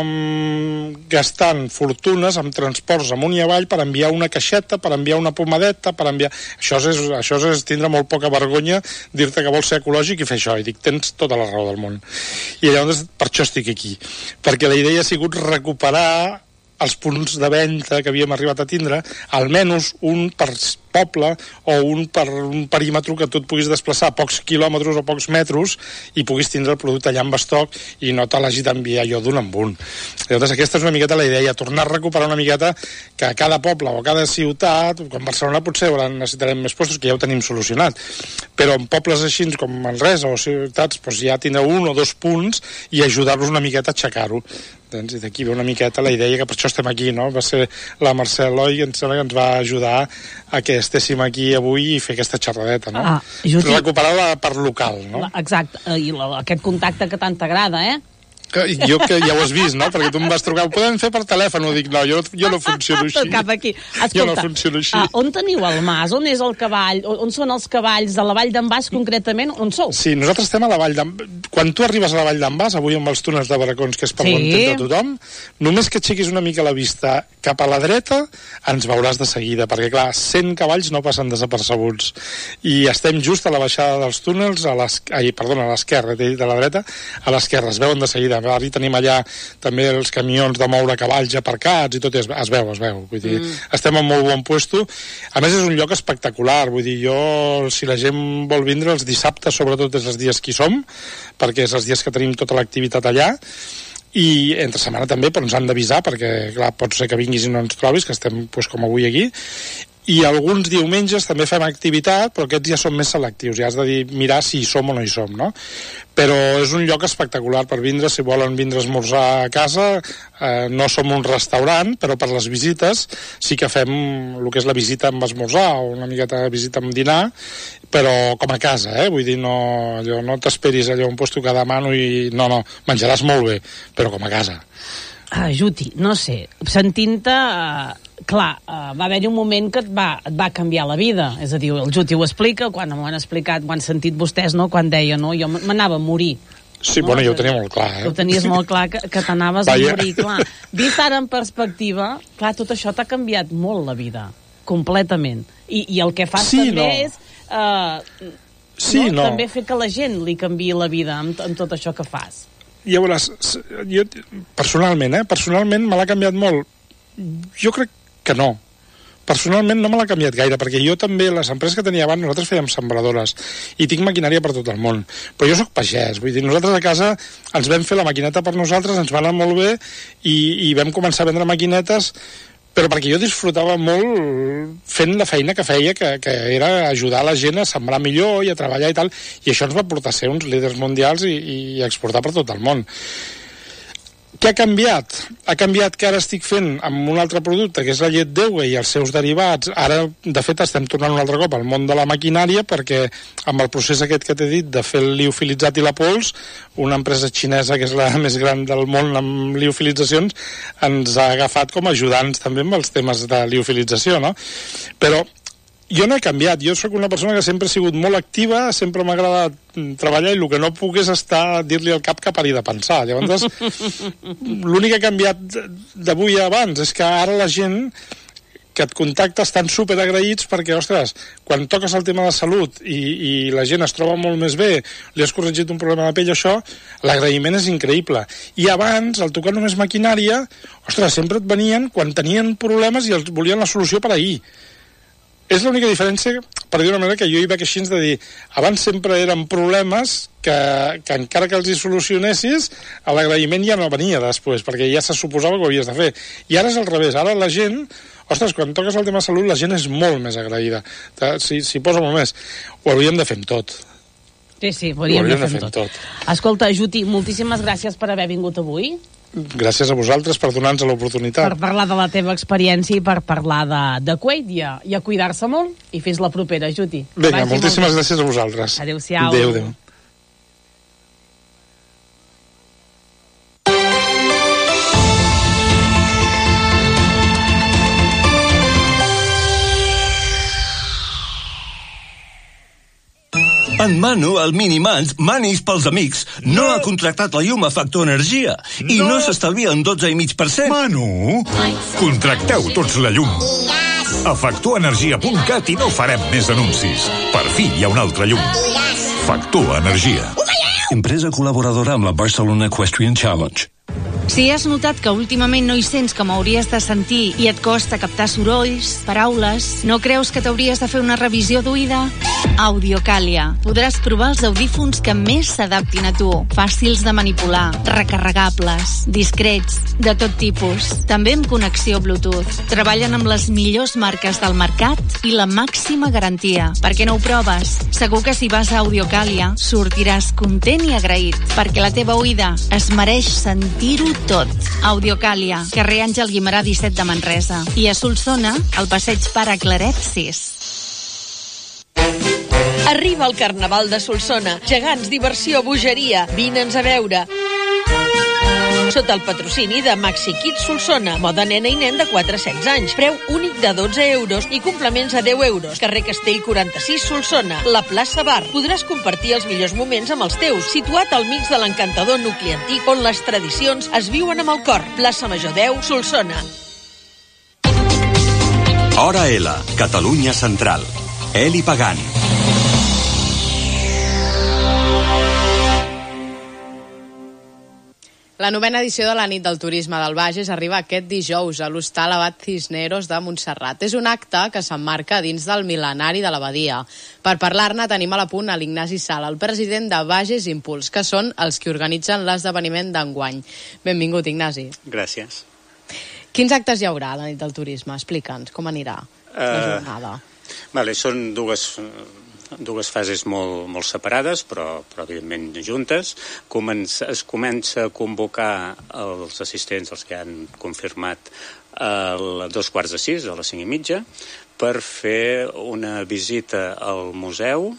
estàvem gastant fortunes amb transports amunt i avall per enviar una caixeta, per enviar una pomadeta, per enviar... Això és tindre molt poca vergonya, dir-te que vols ser ecològic i fer això. I dic, tens tota la raó del món. I llavors per això estic aquí, perquè la idea ha sigut recuperar els punts de venda que havíem arribat a tindre, almenys un per poble o un per un perímetre que tu et puguis desplaçar a pocs quilòmetres o pocs metres i puguis tindre el producte allà amb estoc i no te l'hagi d'enviar jo d'un en un. Llavors aquesta és una miqueta la idea, tornar a recuperar una miqueta que a cada poble o a cada ciutat, com Barcelona potser necessitarem més puestos, que ja ho tenim solucionat, però en pobles així com Manresa o ciutats doncs ja tindrà un o dos punts i ajudar-los una miqueta a aixecar-ho. Doncs d'aquí ve una miqueta la idea, que per això estem aquí, no? Va ser la Mercè Eloi que ens va ajudar a que estéssim aquí avui i fer aquesta xerradeta, no? Recuperar la part local, no? Exacte, i aquest contacte que tant t'agrada, eh? Jo que ja ho has vist, no? Perquè tu em vas trucar, ho podem fer per telèfon? Dic, no, jo no funciono així. Cap aquí. Escolta, jo no funciono així. On teniu el mas? On és el cavall? On són els cavalls? De la Vall d'en Bas, concretament? On sou? Sí, nosaltres estem a la Vall d'en Bas. Quan tu arribes a la Vall d'en Bas, avui amb els túnels de Barracons, que és per l'entén de tothom, només que aixequis una mica la vista cap a la dreta, ens veuràs de seguida, perquè, clar, 100 cavalls no passen desapercebuts. I estem just a la baixada dels túnels, a l'esquerra, t'he dit a la dreta, a l'esquerra, es veuen de seguida. Ara tenim allà també els camions de moure cavalls aparcats i tot, es veu. Vull dir, estem en molt bon puesto. A més, és un lloc espectacular. Vull dir, si la gent vol vindre els dissabtes, sobretot és els dies que hi som, perquè és els dies que tenim tota l'activitat allà, i entre setmana també, però ens han d'avisar, perquè clar, pot ser que vinguis i no ens trobis, que estem com avui aquí. I alguns diumenges també fem activitat, però aquests ja són més selectius, ja has de dir, mirar si hi som o no hi som, no? Però és un lloc espectacular per vindre, si volen vindre a esmorzar a casa. No som un restaurant, però per les visites sí que fem el que és la visita amb esmorzar, o una miqueta de visita amb dinar, però com a casa, vull dir, no t'esperis allò un puesto que demano i no, menjaràs molt bé, però com a casa. Juti, no sé, sentint-te, clar, va haver-hi un moment que et va canviar la vida, és a dir, el Juti ho explica, quan m'ho han explicat, ho han sentit vostès, no?, quan deia, no?, jo m'anava a morir. Sí, no? Bueno, jo ho tenia molt clar, Ho tenies molt clar, que t'anaves a morir, clar. Vist ara en perspectiva, clar, tot això t'ha canviat molt la vida, completament. I el que fas també és... també fer que la gent li canviï la vida amb tot això que fas. Ja veuràs, jo personalment me l'ha canviat molt. Jo crec que no. Personalment no me l'ha canviat gaire, perquè jo també, les empreses que tenia abans, nosaltres fèiem sembradores i tinc maquinària per tot el món, però jo sóc pagès, vull dir, nosaltres a casa ens vam fer la maquineta per nosaltres, ens va anar molt bé i vam començar a vendre maquinetes, però perquè jo disfrutava molt fent la feina que feia, que era ajudar la gent a sembrar millor i a treballar i tal, i això ens va portar a ser uns líders mundials i exportar per tot el món. Què ha canviat? Ha canviat que ara estic fent amb un altre producte, que és la llet d'Euga i els seus derivats. Ara, de fet, estem tornant un altre cop al món de la maquinària, perquè amb el procés aquest que t'he dit de fer el liofilitzat i la pols, una empresa xinesa que és la més gran del món amb liofilitzacions, ens ha agafat com a ajudants també amb els temes de liofilització, no? Però jo no he canviat, jo sóc una persona que sempre he sigut molt activa, sempre m'ha agradat treballar i el que no puc és estar dir-li al cap que pari de pensar. Llavors, l'únic que ha canviat d'avui a abans és que ara la gent que et contacta estan superagraïts perquè, ostres, quan toques el tema de salut i la gent es troba molt més bé, li has corregit un problema de pell, això, l'agraïment és increïble. I abans, al tocar només maquinària, ostres, sempre et venien quan tenien problemes i els volien la solució per ahir. És l'única diferència, per dir una manera, que jo hi veig així de dir, abans sempre eren problemes que encara que els hi solucionessis, l'agraïment ja no venia després, perquè ja se suposava que ho havies de fer. I ara és al revés, ara la gent, ostres, quan toques el tema de salut, la gent és molt més agraïda. S'hi posa molt més. Ho hauríem de fer amb tot. Sí, ho hauríem de fer amb tot. Escolta, Juti, moltíssimes gràcies per haver vingut avui. Gràcies a vosaltres per donar-nos l'oportunitat. Per parlar de la teva experiència i per parlar de Kuwait i a cuidar-se molt i fins la propera, Juti. Vinga, moltíssimes gràcies a vosaltres. Adéu-siau. Adéu. En Manu, el Minimans, Manis pels amics, no ha contractat la llum a Factor Energia i no s'estalvia un 12,5%. Manu, contracteu tots la llum. A factorenergia.cat i no farem més anuncis. Per fi hi ha una altra llum. Factor Energia. Empresa col·laboradora amb la Barcelona Equestrian Challenge. Si has notat que últimament no hi sents com hauries de sentir i et costa captar sorolls, paraules, no creus que t'hauries de fer una revisió d'oïda? Audiocàlia. Podràs provar els audífons que més s'adaptin a tu. Fàcils de manipular, recarregables, discrets, de tot tipus. També amb connexió Bluetooth. Treballen amb les millors marques del mercat i la màxima garantia. Per què no ho proves? Segur que si vas a Audiocàlia sortiràs content i agraït, perquè la teva oïda es mereix sentir-ho tot. Audiocàlia, carrer Àngel Guimerà 17 de Manresa. I a Solsona, al passeig Pare Claret 6. Arriba el Carnaval de Solsona. Gegants, diversió, bogeria. Vine'ns a veure. Sota el patrocini de Maxi Kids Solsona. Moda nena i nen de 4 a 16 anys. Preu únic de 12 euros i complements a 10 euros. Carrer Castell 46, Solsona. La plaça Bar. Podràs compartir els millors moments amb els teus. Situat al mig de l'encantador nucli antic on les tradicions es viuen amb el cor. Plaça Major 10, Solsona. Hora L, Catalunya Central. Eli Pagant. La 9ª edició de la Nit del Turisme del Bages arriba aquest dijous a l'Hostal Abat Cisneros de Montserrat. És un acte que s'emmarca dins del mil·lenari de l'abadia. Per parlar-ne tenim a la punt a l'Ignasi Sala, el president de Bages Impuls, que són els que organitzen l'esdeveniment d'enguany. Benvingut, Ignasi. Gràcies. Quins actes hi haurà a la Nit del Turisme? Explica'ns, com anirà? la jornada? Vale, són dues fases molt separades, però evidentment juntes. Es comença a convocar els assistents, els que han confirmat, a 5:15, a les 5:30, per fer una visita al museu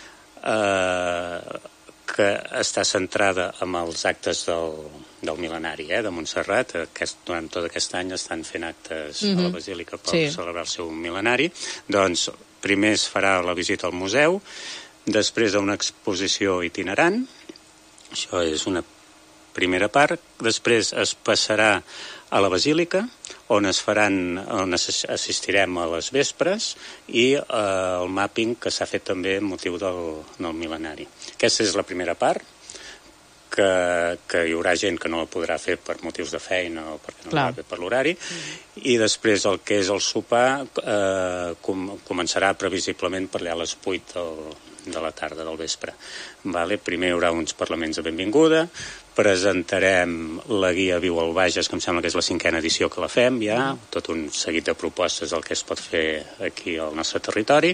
que està centrada en els actes del mil·lenari de Montserrat. Durant tot aquest any estan fent actes a la Basílica per celebrar el seu mil·lenari. Doncs primer es farà la visita al museu, després d'una exposició itinerant, això és una primera part, després es passarà a la Basílica, on assistirem a les vespres, i el mapping que s'ha fet també amb motiu del mil·lenari. Aquesta és la primera part, que hi haurà gent que no la podrà fer per motius de feina o perquè no la va fer per l'horari, i després el que és el sopar començarà previsiblement per allà a les 8 de la tarda, del vespre. Primer hi haurà uns parlaments de benvinguda, presentarem la guia Viu al Bages, que em sembla que és la 5a edició que la fem ja, tot un seguit de propostes del que es pot fer aquí al nostre territori.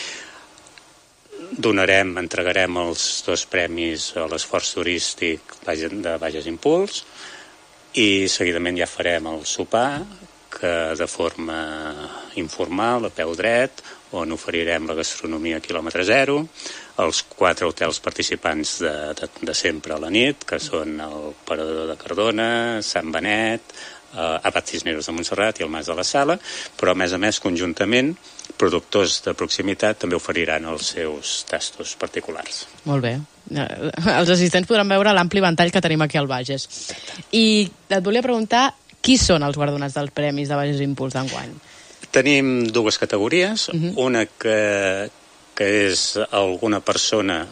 Entregarem els 2 premis a l'esforç turístic de Bages Impuls, i seguidament ja farem el sopar, que de forma informal, a peu dret, on oferirem la gastronomia quilòmetre zero, els 4 hotels participants de sempre a la nit, que són el Parador de Cardona, Sant Benet, Abat Cisneros de Montserrat i el Mas de la Sala, però a més, conjuntament, productors de proximitat també oferiran els seus tastos particulars. Molt bé. Els assistents podran veure l'ampli ventall que tenim aquí al Bages. I et volia preguntar, qui són els guardonats dels Premis de Bages Impuls d'enguany? Tenim 2 categories, una que és alguna persona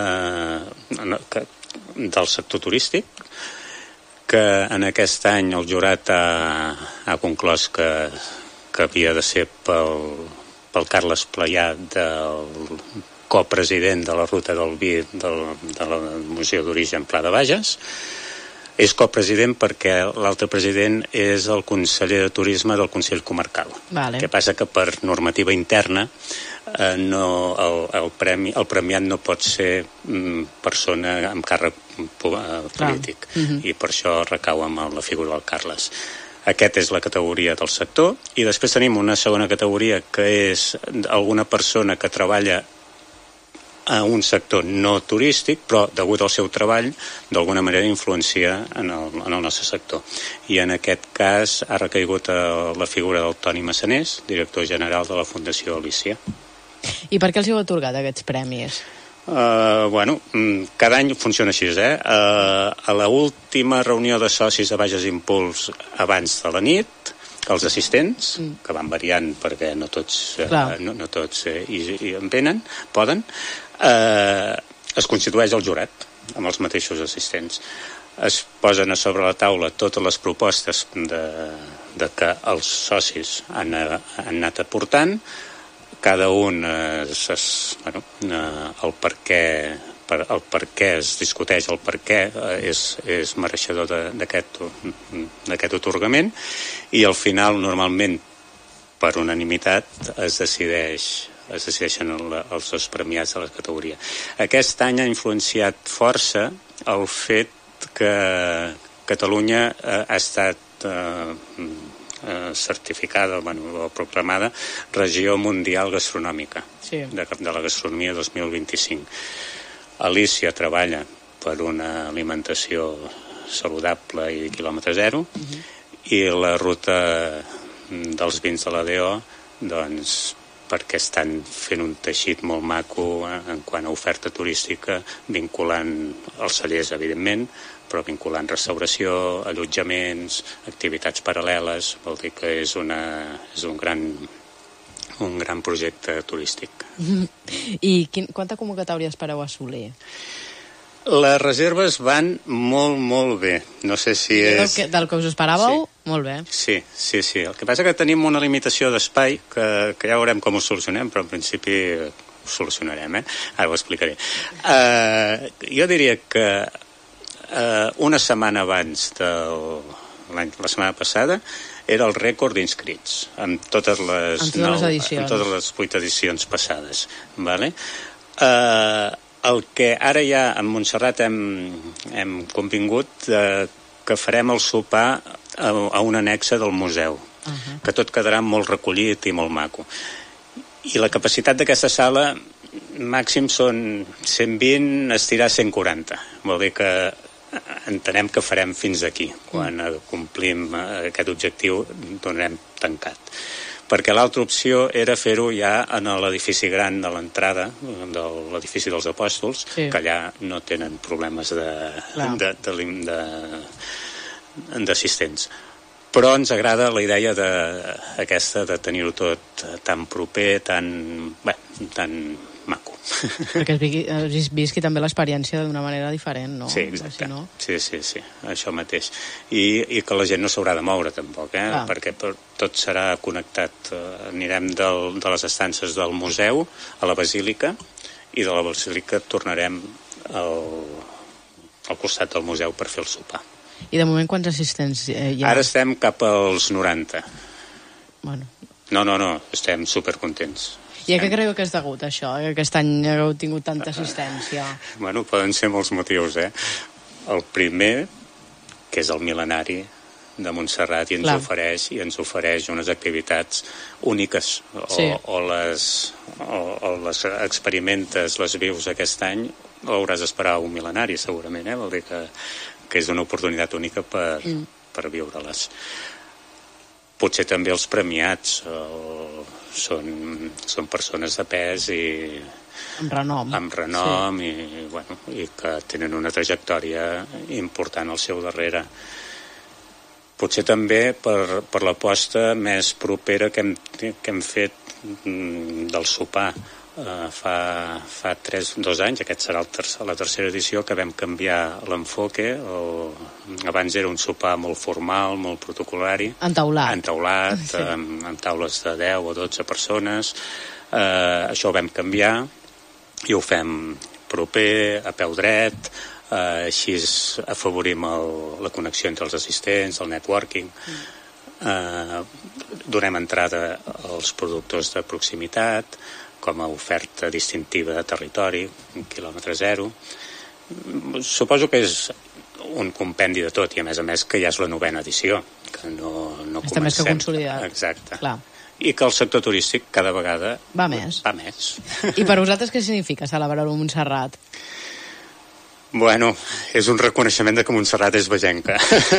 del sector turístic, que en aquest any el jurat ha conclòs que havia de ser pel Carles Playà, del copresident de la Ruta del Vi del Museu d'Origen Pla de Bages. És copresident perquè l'altre president és el conseller de Turisme del Consell Comarcal. El que passa que per normativa interna el premiat no pot ser persona amb càrrec polític, i per això recau amb la figura del Carles. Aquesta és la categoria del sector, i després tenim una segona categoria, que és alguna persona que treballa a un sector no turístic, però degut al seu treball d'alguna manera influencia en el nostre sector, i en aquest cas ha recaigut la figura del Toni Massanés, director general de la Fundació Alícia. I per què els heu atorgat aquests premis? Cada any funciona així, a l'última reunió de socis de Bages Impuls abans de la nit, els assistents, que van variant perquè no tots hi en venen, poden, es constitueix el jurat amb els mateixos assistents. Es posen a sobre la taula totes les propostes de que els socis han anat aportant, cada un el per què es discuteix, el per què és mereixedor d'aquest atorgament, i al final normalment per unanimitat es decideixen els 2 premiats de la categoria. Aquest any ha influenciat força el fet que Catalunya ha estat certificada o proclamada Regió Mundial Gastronòmica de la Gastronomia 2025. Alícia treballa per una alimentació saludable i quilòmetre zero, i la ruta dels vins de la DO, doncs, perquè estan fent un teixit molt maco en quant a oferta turística, vinculant els cellers, evidentment, però vinculant restauració, allotjaments, activitats paral·leles. Vol dir que és un gran projecte turístic. I quanta convocatòria espereu assolir? Les reserves van molt, molt bé. No sé si és... Del que us esperàveu? Molt bé. Sí. El que passa que tenim una limitació d'espai que ja veurem com ho solucionem, però en principi ho solucionarem, Ara ho explicaré. Jo diria que una setmana abans la setmana passada era el rècord d'inscrits en totes les 8 edicions passades. Vale? El que ara ja en Montserrat hem convingut que farem el sopar a una annexa del museu, que tot quedarà molt recollit i molt maco. I la capacitat d'aquesta sala màxim són 120, estirar 140. Vol dir que entenem que farem fins aquí. Quan complim aquest objectiu donarem tancat. Perquè l'altra opció era fer-ho ja en l'edifici gran de l'entrada, de l'edifici dels Apòstols, que allà no tenen problemes d'assistents. Però ens agrada la idea aquesta de tenir-ho tot tan proper, tan maco. Perquè es visqui també l'experiència d'una manera diferent, no? Sí, exacte. Sí, això mateix. I que la gent no s'haurà de moure, tampoc, perquè tot serà connectat. Anirem de les estances del museu a la basílica, i de la basílica tornarem al costat del museu per fer el sopar. I de moment quants assistents hi ha? Ara estem cap als 90. Bueno. No, estem supercontents. I a què creieu que és degut, això? Que aquest any heu tingut tanta assistència? Bueno, poden ser molts motius, El primer, que és el mil·lenari de Montserrat, i ens ofereix unes activitats úniques, o les experimentes, les vius aquest any, o hauràs d'esperar un mil·lenari, segurament, Vol dir que és una oportunitat única per viure-les. Potser també els premiats són persones de pes i amb renom i que tenen una trajectòria important al seu darrere. Potser també per l'aposta més propera que hem fet del sopar. Fa 2 anys, aquest serà la tercera edició, que vam canviar l'enfoque. Abans era un sopar molt formal, molt protocolari, entaulat, amb taules de 10 o 12 persones. Això ho vam canviar i ho fem proper, a peu dret, així afavorim la connexió entre els assistents, el networking. Donem entrada als productors de proximitat com a oferta distintiva de territori, un quilòmetre zero. Suposo que és un compendi de tot, i a més que ja és la 9ª edició, que no comencem. Està més que consolidat. Exacte. Clar. I que el sector turístic cada vegada va més. I per vosaltres què significa celebrar-ho a Montserrat? Bueno, és un reconeixement de que Montserrat és vegenca.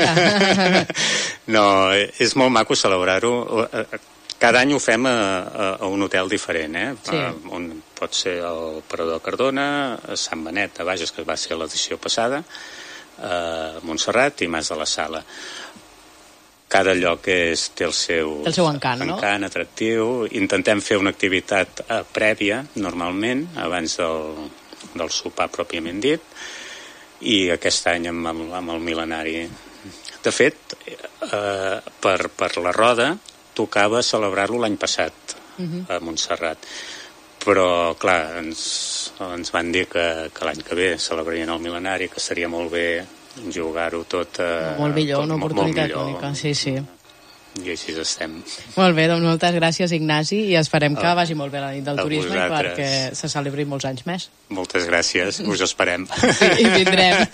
No, és molt maco celebrar-ho. Cada any ho fem a un hotel diferent, on pot ser el Parador de Cardona, a Sant Benet de Bages, que va ser l'edició passada, a Montserrat i Mas de la Sala. Cada lloc té el seu encant, no? Atractiu. Intentem fer una activitat prèvia, normalment, abans del sopar pròpiament dit, i aquest any amb el mil·lenari. De fet, per la roda tocava celebrar-lo l'any passat a Montserrat, però clar, ens van dir que l'any que ve celebrarien el mil·lenari, que seria molt bé jugar-ho tot molt millor, una oportunitat única, sí. I així estem. Molt bé, doncs moltes gràcies, Ignasi, i esperem que vagi molt bé la nit del turisme i perquè se celebri molts anys més. Moltes gràcies, us esperem. Sí, i vindrem.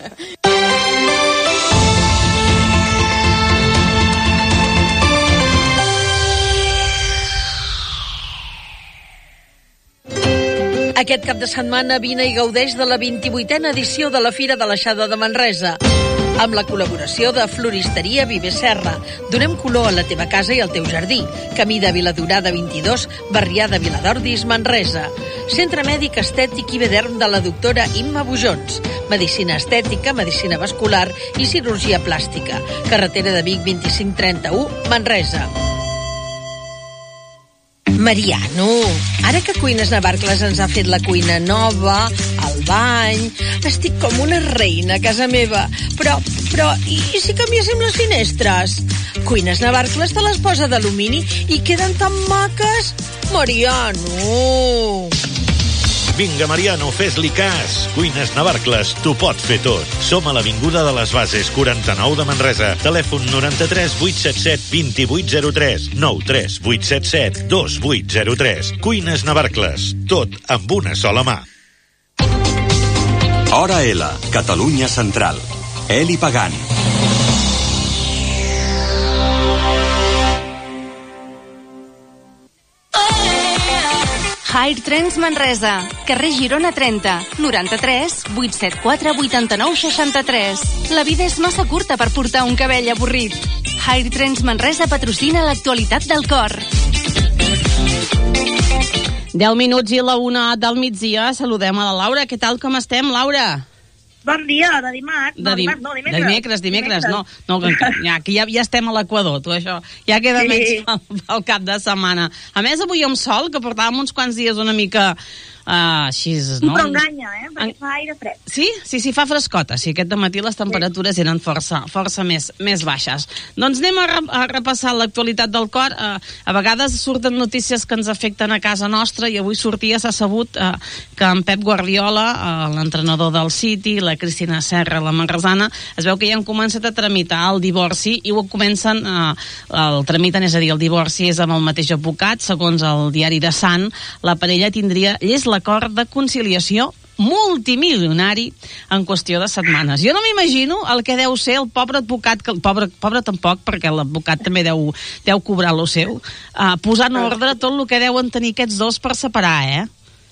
Aquest cap de setmana vine i gaudeix de la 28a edició de la Fira de l'Aixada de Manresa, amb la col·laboració de Floristeria Viver Serra. Donem color a la teva casa i al teu jardí. Camí de Viladurada 22, Barrià de Viladordis, Manresa. Centre Mèdic Estètic i Bederm de la doctora Imma Bujons. Medicina estètica, medicina vascular i cirurgia plàstica. Carretera de Vic 2531, Manresa. Mariano, ara que Cuines Navarcles ens ha fet la cuina nova, el bany, estic com una reina a casa meva. Però, i si canviéssim les finestres? Cuines Navarcles te les posa d'alumini i queden tan maques. Mariano! Vinga, Mariano, fes-li cas. Cuines Navarcles, t'ho pot fer tot. Som a l'Avinguda de les Bases, 49 de Manresa. Telèfon 93 877 2803, 93 877 2803. Cuines Navarcles, tot amb una sola mà. Hora L, Catalunya Central. Eli Pagant. High Trends Manresa, carrer Girona 30, 93 874 89 63. La vida és massa curta per portar un cabell avorrit. High Trends Manresa patrocina l'actualitat del cor. 10 minuts i la 1 del migdia. Saludem a la Laura. Què tal, com estem, Laura? Bon dia, de dimarts. Dimecres. No, aquí ja estem a l'Equador, tu, això. Ja queda menys pel cap de setmana. A més, avui amb sol, que portàvem uns quants dies una mica... així, no? Però enganya, perquè fa aire fred. Sí, fa frescota. Sí, aquest dematí les temperatures eren força més baixes. Doncs anem a repassar l'actualitat del cor. A vegades surten notícies que ens afecten a casa nostra i avui s'ha sabut que en Pep Guardiola, l'entrenador del City, la Cristina Serra, la manresana, es veu que ja han començat a tramitar el divorci i ho comencen, el tramiten, és a dir, el divorci és amb el mateix advocat. Segons el diari de Sant, la parella tindria l'acord de conciliació multimilionari en qüestió de setmanes. Jo no m'imagino el que deu ser el pobre advocat, que pobre tampoc, perquè l'advocat també deu cobrar lo seu, posar en ordre tot el que deuen tenir aquests dos per separar,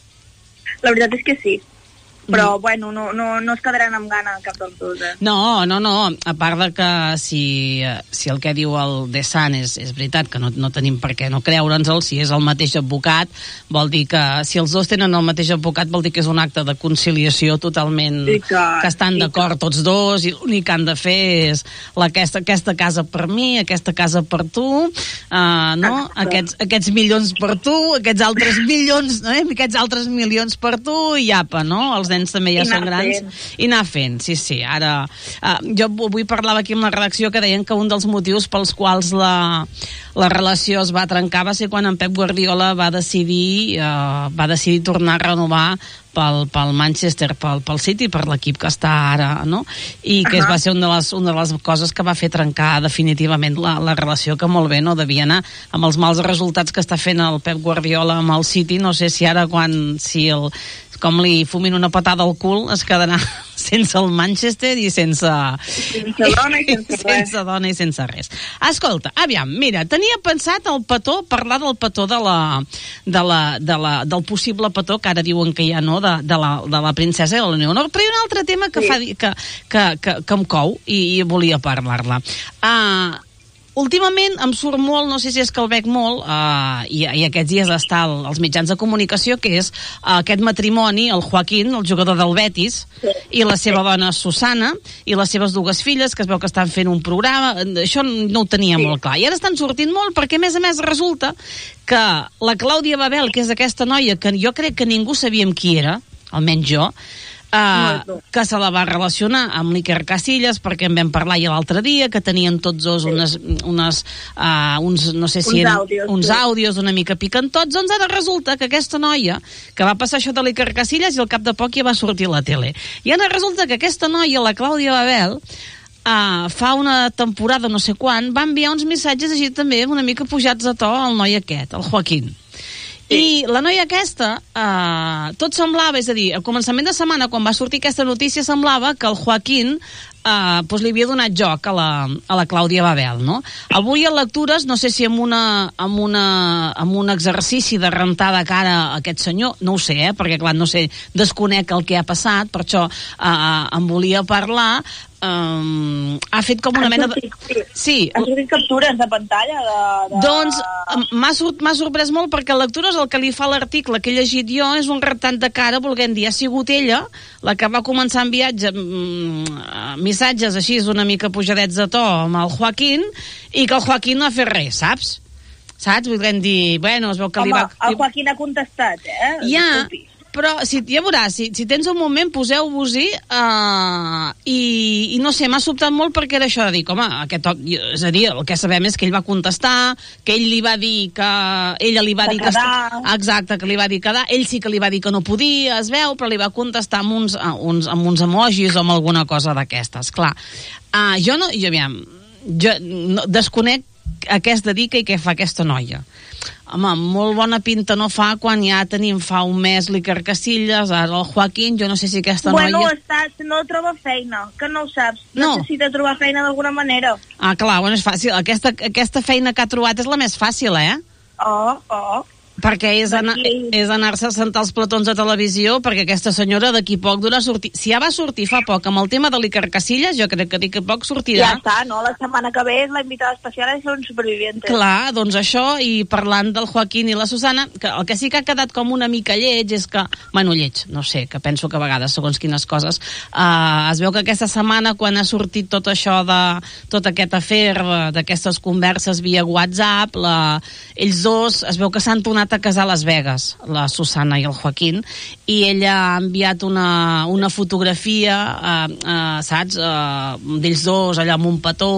La veritat és que sí. Però, bueno, no es quedaran amb gana cap dels dos, No. A part de que si el que diu el The Sun és veritat, que no tenim per què no creure'ns-el, si és el mateix advocat, vol dir que si els dos tenen el mateix advocat vol dir que és un acte de conciliació totalment, que estan d'acord tots dos i l'únic que han de fer és aquesta casa per mi, aquesta casa per tu, no? Aquests milions per tu, aquests altres milions, aquests altres milions per tu i apa, no? Els nens també ja són grans i anar fent, sí. Ara, jo avui parlava aquí amb la redacció que deien que un dels motius pels quals la relació es va trencar va ser quan en Pep Guardiola va decidir tornar a renovar pel Manchester, pel City, per l'equip que està ara, no? I que va ser una de les coses que va fer trencar definitivament la relació, que molt bé no devia anar amb els mals resultats que està fent el Pep Guardiola amb el City. No sé si ara com li fumin una patada al cul es quedarà sense el Manchester i sense dona i sense res. Escolta, aviam, mira, tenia pensat parlar del petó del possible petó, que ara diuen que ja no, de la princesa de la Leonor, però hi ha un altre tema que em cou i volia parlar-la. Últimament em surt molt, no sé si és que el veig molt, i aquests dies està als mitjans de comunicació, que és aquest matrimoni, el Joaquín, el jugador del Betis, i la seva dona Susana, i les seves dues filles, que es veu que estan fent un programa. Això no ho tenia molt clar. I ara estan sortint molt, perquè a més resulta que la Clàudia Babel, que és aquesta noia, que jo crec que ningú sabíem qui era, almenys jo, que se la va relacionar amb l'Iker Casillas, perquè en vam parlar ja l'altre dia, que tenien tots dos uns no sé si uns àudios una mica picantots. Doncs ara resulta que aquesta noia, que va passar això de l'Iker Casillas i al cap de poc ja va sortir a la tele, i ara resulta que aquesta noia, la Clàudia Babel, fa una temporada no sé quan, va enviar uns missatges així també una mica pujats a to al noi aquest, el Joaquín. I la noia aquesta, tot semblava, és a dir, al començament de setmana, quan va sortir aquesta notícia, semblava que el Joaquín li havia donat joc a la Clàudia Babel, no? Avui a lectures, no sé si amb un exercici de rentar de cara a aquest senyor, no ho sé, perquè clar, no sé, desconec el que ha passat, per això em volia parlar. Ha fet com una mena de... Sí. Han sortit captures de pantalla Doncs m'ha sorprès molt, perquè a lectures el que li fa l'article que he llegit jo és un retant de cara, volent dir, ha sigut ella la que va començar en viatge missatges així una mica pujadets de to amb el Joaquín, i que el Joaquín no ha fet res, saps? Volent dir, bueno, es veu que el Joaquín ha contestat, Ja, Però, ja veuràs, si tens un moment, poseu-vos-hi i no sé, m'ha sobtat molt perquè era això de dir, home, és a dir, el que sabem és que ell va contestar, que ell li va dir que... Ella li va dir que... Exacte, que li va dir quedar. Ell sí que li va dir que no podia, es veu, però li va contestar amb uns emojis o amb alguna cosa d'aquestes, clar. Jo desconec a què es dedica i què fa aquesta noia. Home, molt bona pinta no fa quan ja tenim fa un mes l'Iker Casillas, ara el Joaquín, jo no sé si aquesta noia... Bueno, no troba feina, que no ho saps. Necessita trobar feina d'alguna manera. Clar, bueno, és fàcil. Aquesta feina que ha trobat és la més fàcil, perquè és anar-se a sentar els platons de televisió, perquè aquesta senyora d'aquí poc durà sortir. Si ja va sortir fa poc amb el tema de l'Iker Casillas, jo crec que d'aquí poc sortirà. Ja està, no? La setmana que ve és la invitada especial és un superviviente. Clar, doncs això, i parlant del Joaquín i la Susana, que el que sí que ha quedat com una mica lleig és que, bueno, lleig, no sé, que penso que a vegades, segons quines coses, es veu que aquesta setmana, quan ha sortit tot això tot aquest afer, d'aquestes converses via WhatsApp, ells dos, es veu que s'han tornat a casar a Las Vegas, la Susana i el Joaquín, i ella ha enviat una fotografia, saps, d'ells dos allà amb un petó,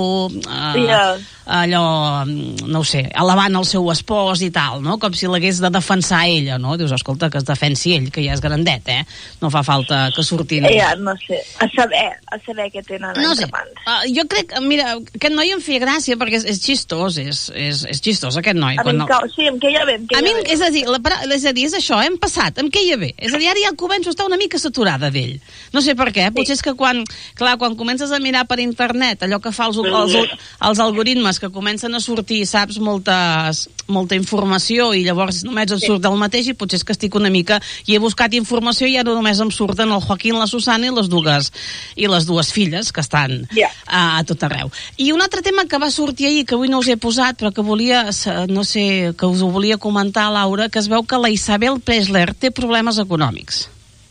allò, no ho sé, elevant el seu espòs i tal, no? Com si l'hagués de defensar ella, no? Dius, escolta, que es defensi ell, que ja és grandet, no fa falta que surtin... Ja, no sé, a saber què tenen entre mans. Jo crec, mira, aquest noi em feia gràcia perquè és xistós, és xistós aquest noi. Sí, em queia bé, és a dir, és això, hem passat, em queia bé. És a dir, ara ja començo a estar una mica saturada d'ell. No sé per què, potser és que quan comences a mirar per internet, allò que fa els algoritmes, que comencen a sortir, saps, molta informació, i llavors només et surt el mateix, i potser és que estic una mica... I he buscat informació i ara només em surten el Joaquín, la Susana i les dues filles, que estan a tot arreu. I un altre tema que va sortir ahir, que avui no us he posat, però que volia, no sé, que us ho volia comentar, Laura, que es veu que la Isabel Preisler té problemes econòmics.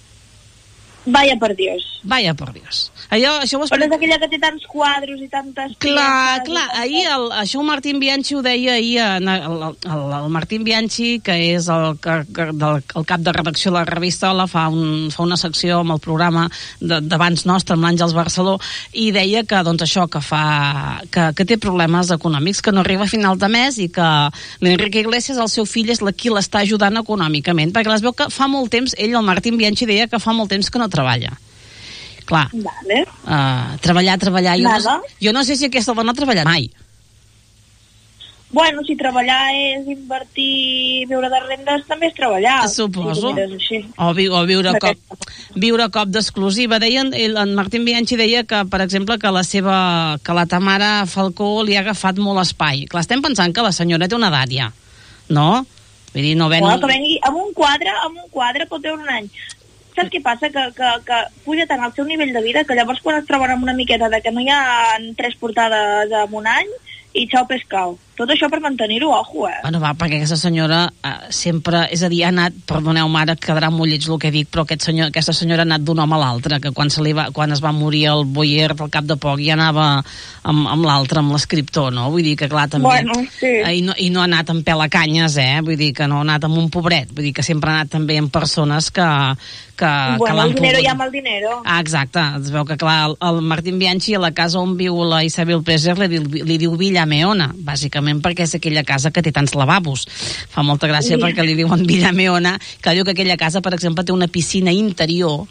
Vaya por Dios. Això ho però és aquella que té tants quadros i tantes... Clar, ahir això el Martín Bianchi ho deia ahir, el Martín Bianchi, que és el cap de redacció de la revista Hola, fa una secció amb el programa d'abans nostre, amb l'Àngels Barceló, i deia que, doncs això, que té problemes econòmics, que no arriba a final de mes, i que l'Enrique Iglesias, el seu fill, és qui l'està ajudant econòmicament, perquè es veu que fa molt temps, el Martín Bianchi deia que fa molt temps que no treballa. Clar, treballar, jo no sé si aquesta dona ha treballat mai. Bueno, si treballar és invertir, viure de rendes, també és treballar. Suposo. O viure a cop d'exclusiva. En Martín Bianchi deia que, per exemple, que la Tamara Falcó li ha agafat molt espai. Clar, estem pensant que la senyora té una edat ja, no? Vull dir, no ven... que vengui amb un quadre pot veure un any. Saps què passa? Que puja tant al seu nivell de vida que llavors quan es troben amb una miqueta de que no hi ha 3 portades en un any i xau pescau. Tot això per mantenir-ho, ojo, Bueno, perquè aquesta senyora sempre, és a dir, ha anat, perdoneu-me, ara quedarà molt lleig el que dic, però aquesta senyora ha anat d'un home a l'altre, que quan es va morir el Boyer al cap de poc ja anava amb l'altre, amb l'escriptor, no? Vull dir que, clar, també... Bueno, sí. I no ha anat amb pelacanyes, Vull dir que no ha anat amb un pobret, vull dir que sempre ha anat també amb persones que bueno, el dinero llama el dinero. Exacte, es veu que, clar, el Martín Bianchi a la casa on viu la Isabel Preisler li diu Villa Meona, bàsicament perquè és aquella casa que té tants lavabos. Fa molta gràcia perquè li diuen Villa Meona, que diu que aquella casa, per exemple, té una piscina interior,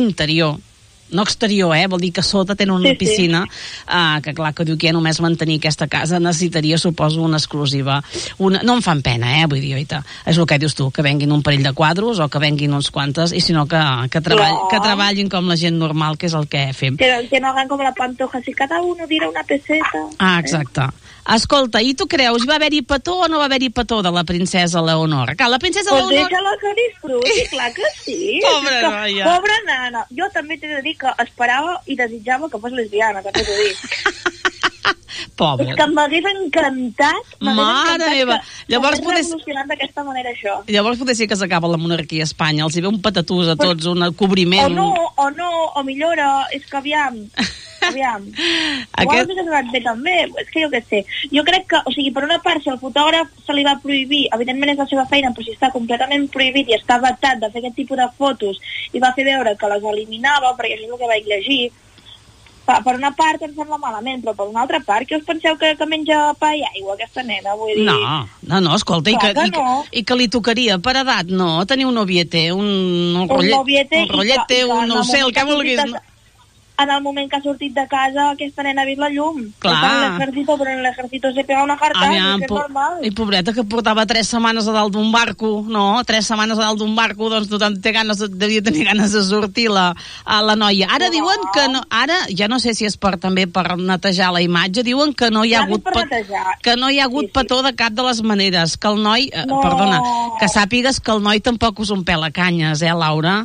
no exterior, vol dir que sota tenen una piscina, que clar, que diu que ja només mantenir aquesta casa necessitaria, suposo, una exclusiva. No em fan pena, vull dir, oita, és el que dius tu, que venguin un parell de quadros o que venguin uns quantes, i si no que treballin com la gent normal, que és el que fem. Que no hagan com la Pantoja, si cada uno dirà una peseta. Exacte. Escolta, i tu creus, va haver-hi petó o no va haver-hi petó de la princesa Leonor? La princesa Leonor... Pues deixa-la que disfruti, clar que sí. Pobra nana. Jo també t'he de dir que esperava i desitjava que fos lesbiana, també t'ho dic. Pobre. És que m'hagués encantat. Mare meva. Llavors revolucionant d'aquesta manera això. Llavors potser sí que s'acaba la monarquia a Espanya. Els hi ve un patatús a tots, un cobriment. O millora, és que aviam... aviam. Igual no s'ha anat bé també, és que jo què sé. Jo crec que, o sigui, per una part, si el fotògraf se li va prohibir, evidentment és la seva feina, però si està completament prohibit i està vetat de fer aquest tipus de fotos i va fer veure que les eliminava, perquè això és el que vaig llegir, per una part em sembla malament, però per una altra part, què us penseu que menja pa i aigua aquesta nena? Vull dir... No, escolta, i que li tocaria per edat, no? Tenir un noviete, un rotllete, no sé, el que vulguis... En el moment que ha sortit de casa, aquesta nena ha vist la llum. Clar. Però en l'ejército se pega una jarta, és normal. I pobreta, que portava 3 setmanes a dalt d'un barco, no? 3 setmanes a dalt d'un barco, doncs tothom devia tenir ganes de sortir la noia. Ara diuen que no, ara, ja no sé si és també per netejar la imatge, diuen que no hi ha hagut petó de cap de les maneres, que el noi, perdona, que sàpigues que el noi tampoc us un pèl a canyes, Laura?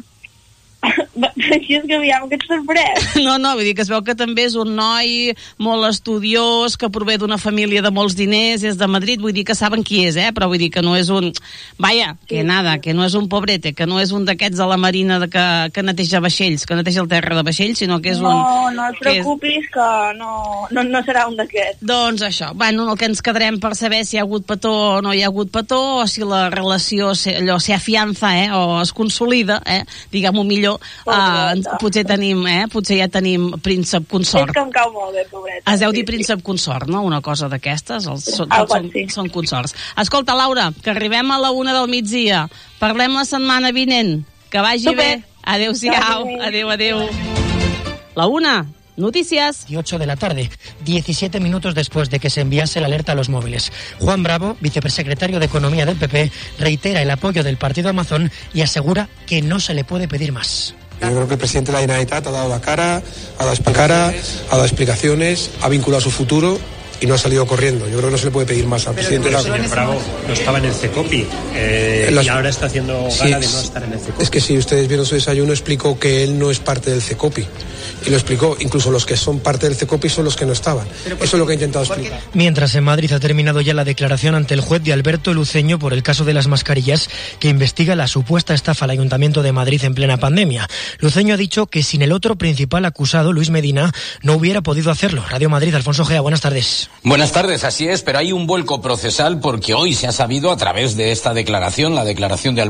Així és que aviam, que ets sorprès. No, vull dir que es veu que també és un noi molt estudiós, que prové d'una família de molts diners, és de Madrid, vull dir que saben qui és, però vull dir que no és un... Vaja, que no és un pobrete, que no és un d'aquests de la marina que neteja vaixells, que neteja el terra de vaixells, sinó que és un... No et preocupis, que no serà un d'aquests. Doncs això, bueno, el que ens quedarem per saber si hi ha hagut petó o no hi ha hagut petó, o si la relació s'afiança, o es consolida, diguem-ho millor, potser ja tenim príncep consort. És que em cau molt bé, pobreta. Es deu dir príncep consort, no? Una cosa d'aquestes, són consorts. Escolta, Laura, que arribem a la 1 del migdia. Parlem la setmana vinent. Que vagi bé. Adéu-siau. Adéu. La 1. Noticias. 8 de la tarde, 17 minutos después de que se enviase la alerta a los móviles. Juan Bravo, vicesecretario de Economía del PP, reitera el apoyo del partido Amazon y asegura que no se le puede pedir más. Yo creo que el presidente de la Generalitat ha dado la cara, ha dado explicaciones, ha vinculado su futuro y no ha salido corriendo. Yo creo que no se le puede pedir más al presidente de la Generalitat. Bravo no estaba en el CECOPI y ahora está haciendo gala de no estar en el CECOPI. Es que si ustedes vieron su desayuno, explicó que él no es parte del CECOPI. Y lo explicó, incluso los que son parte del CECOPI son los que no estaban. Eso es lo que he intentado explicar. Mientras en Madrid ha terminado ya la declaración ante el juez de Alberto Luceño por el caso de las mascarillas, que investiga la supuesta estafa al Ayuntamiento de Madrid en plena pandemia. Luceño ha dicho que sin el otro principal acusado, Luis Medina, no hubiera podido hacerlo. Radio Madrid, Alfonso Gea, buenas tardes. Buenas tardes, así es, pero hay un vuelco procesal porque hoy se ha sabido a través de esta declaración, la declaración de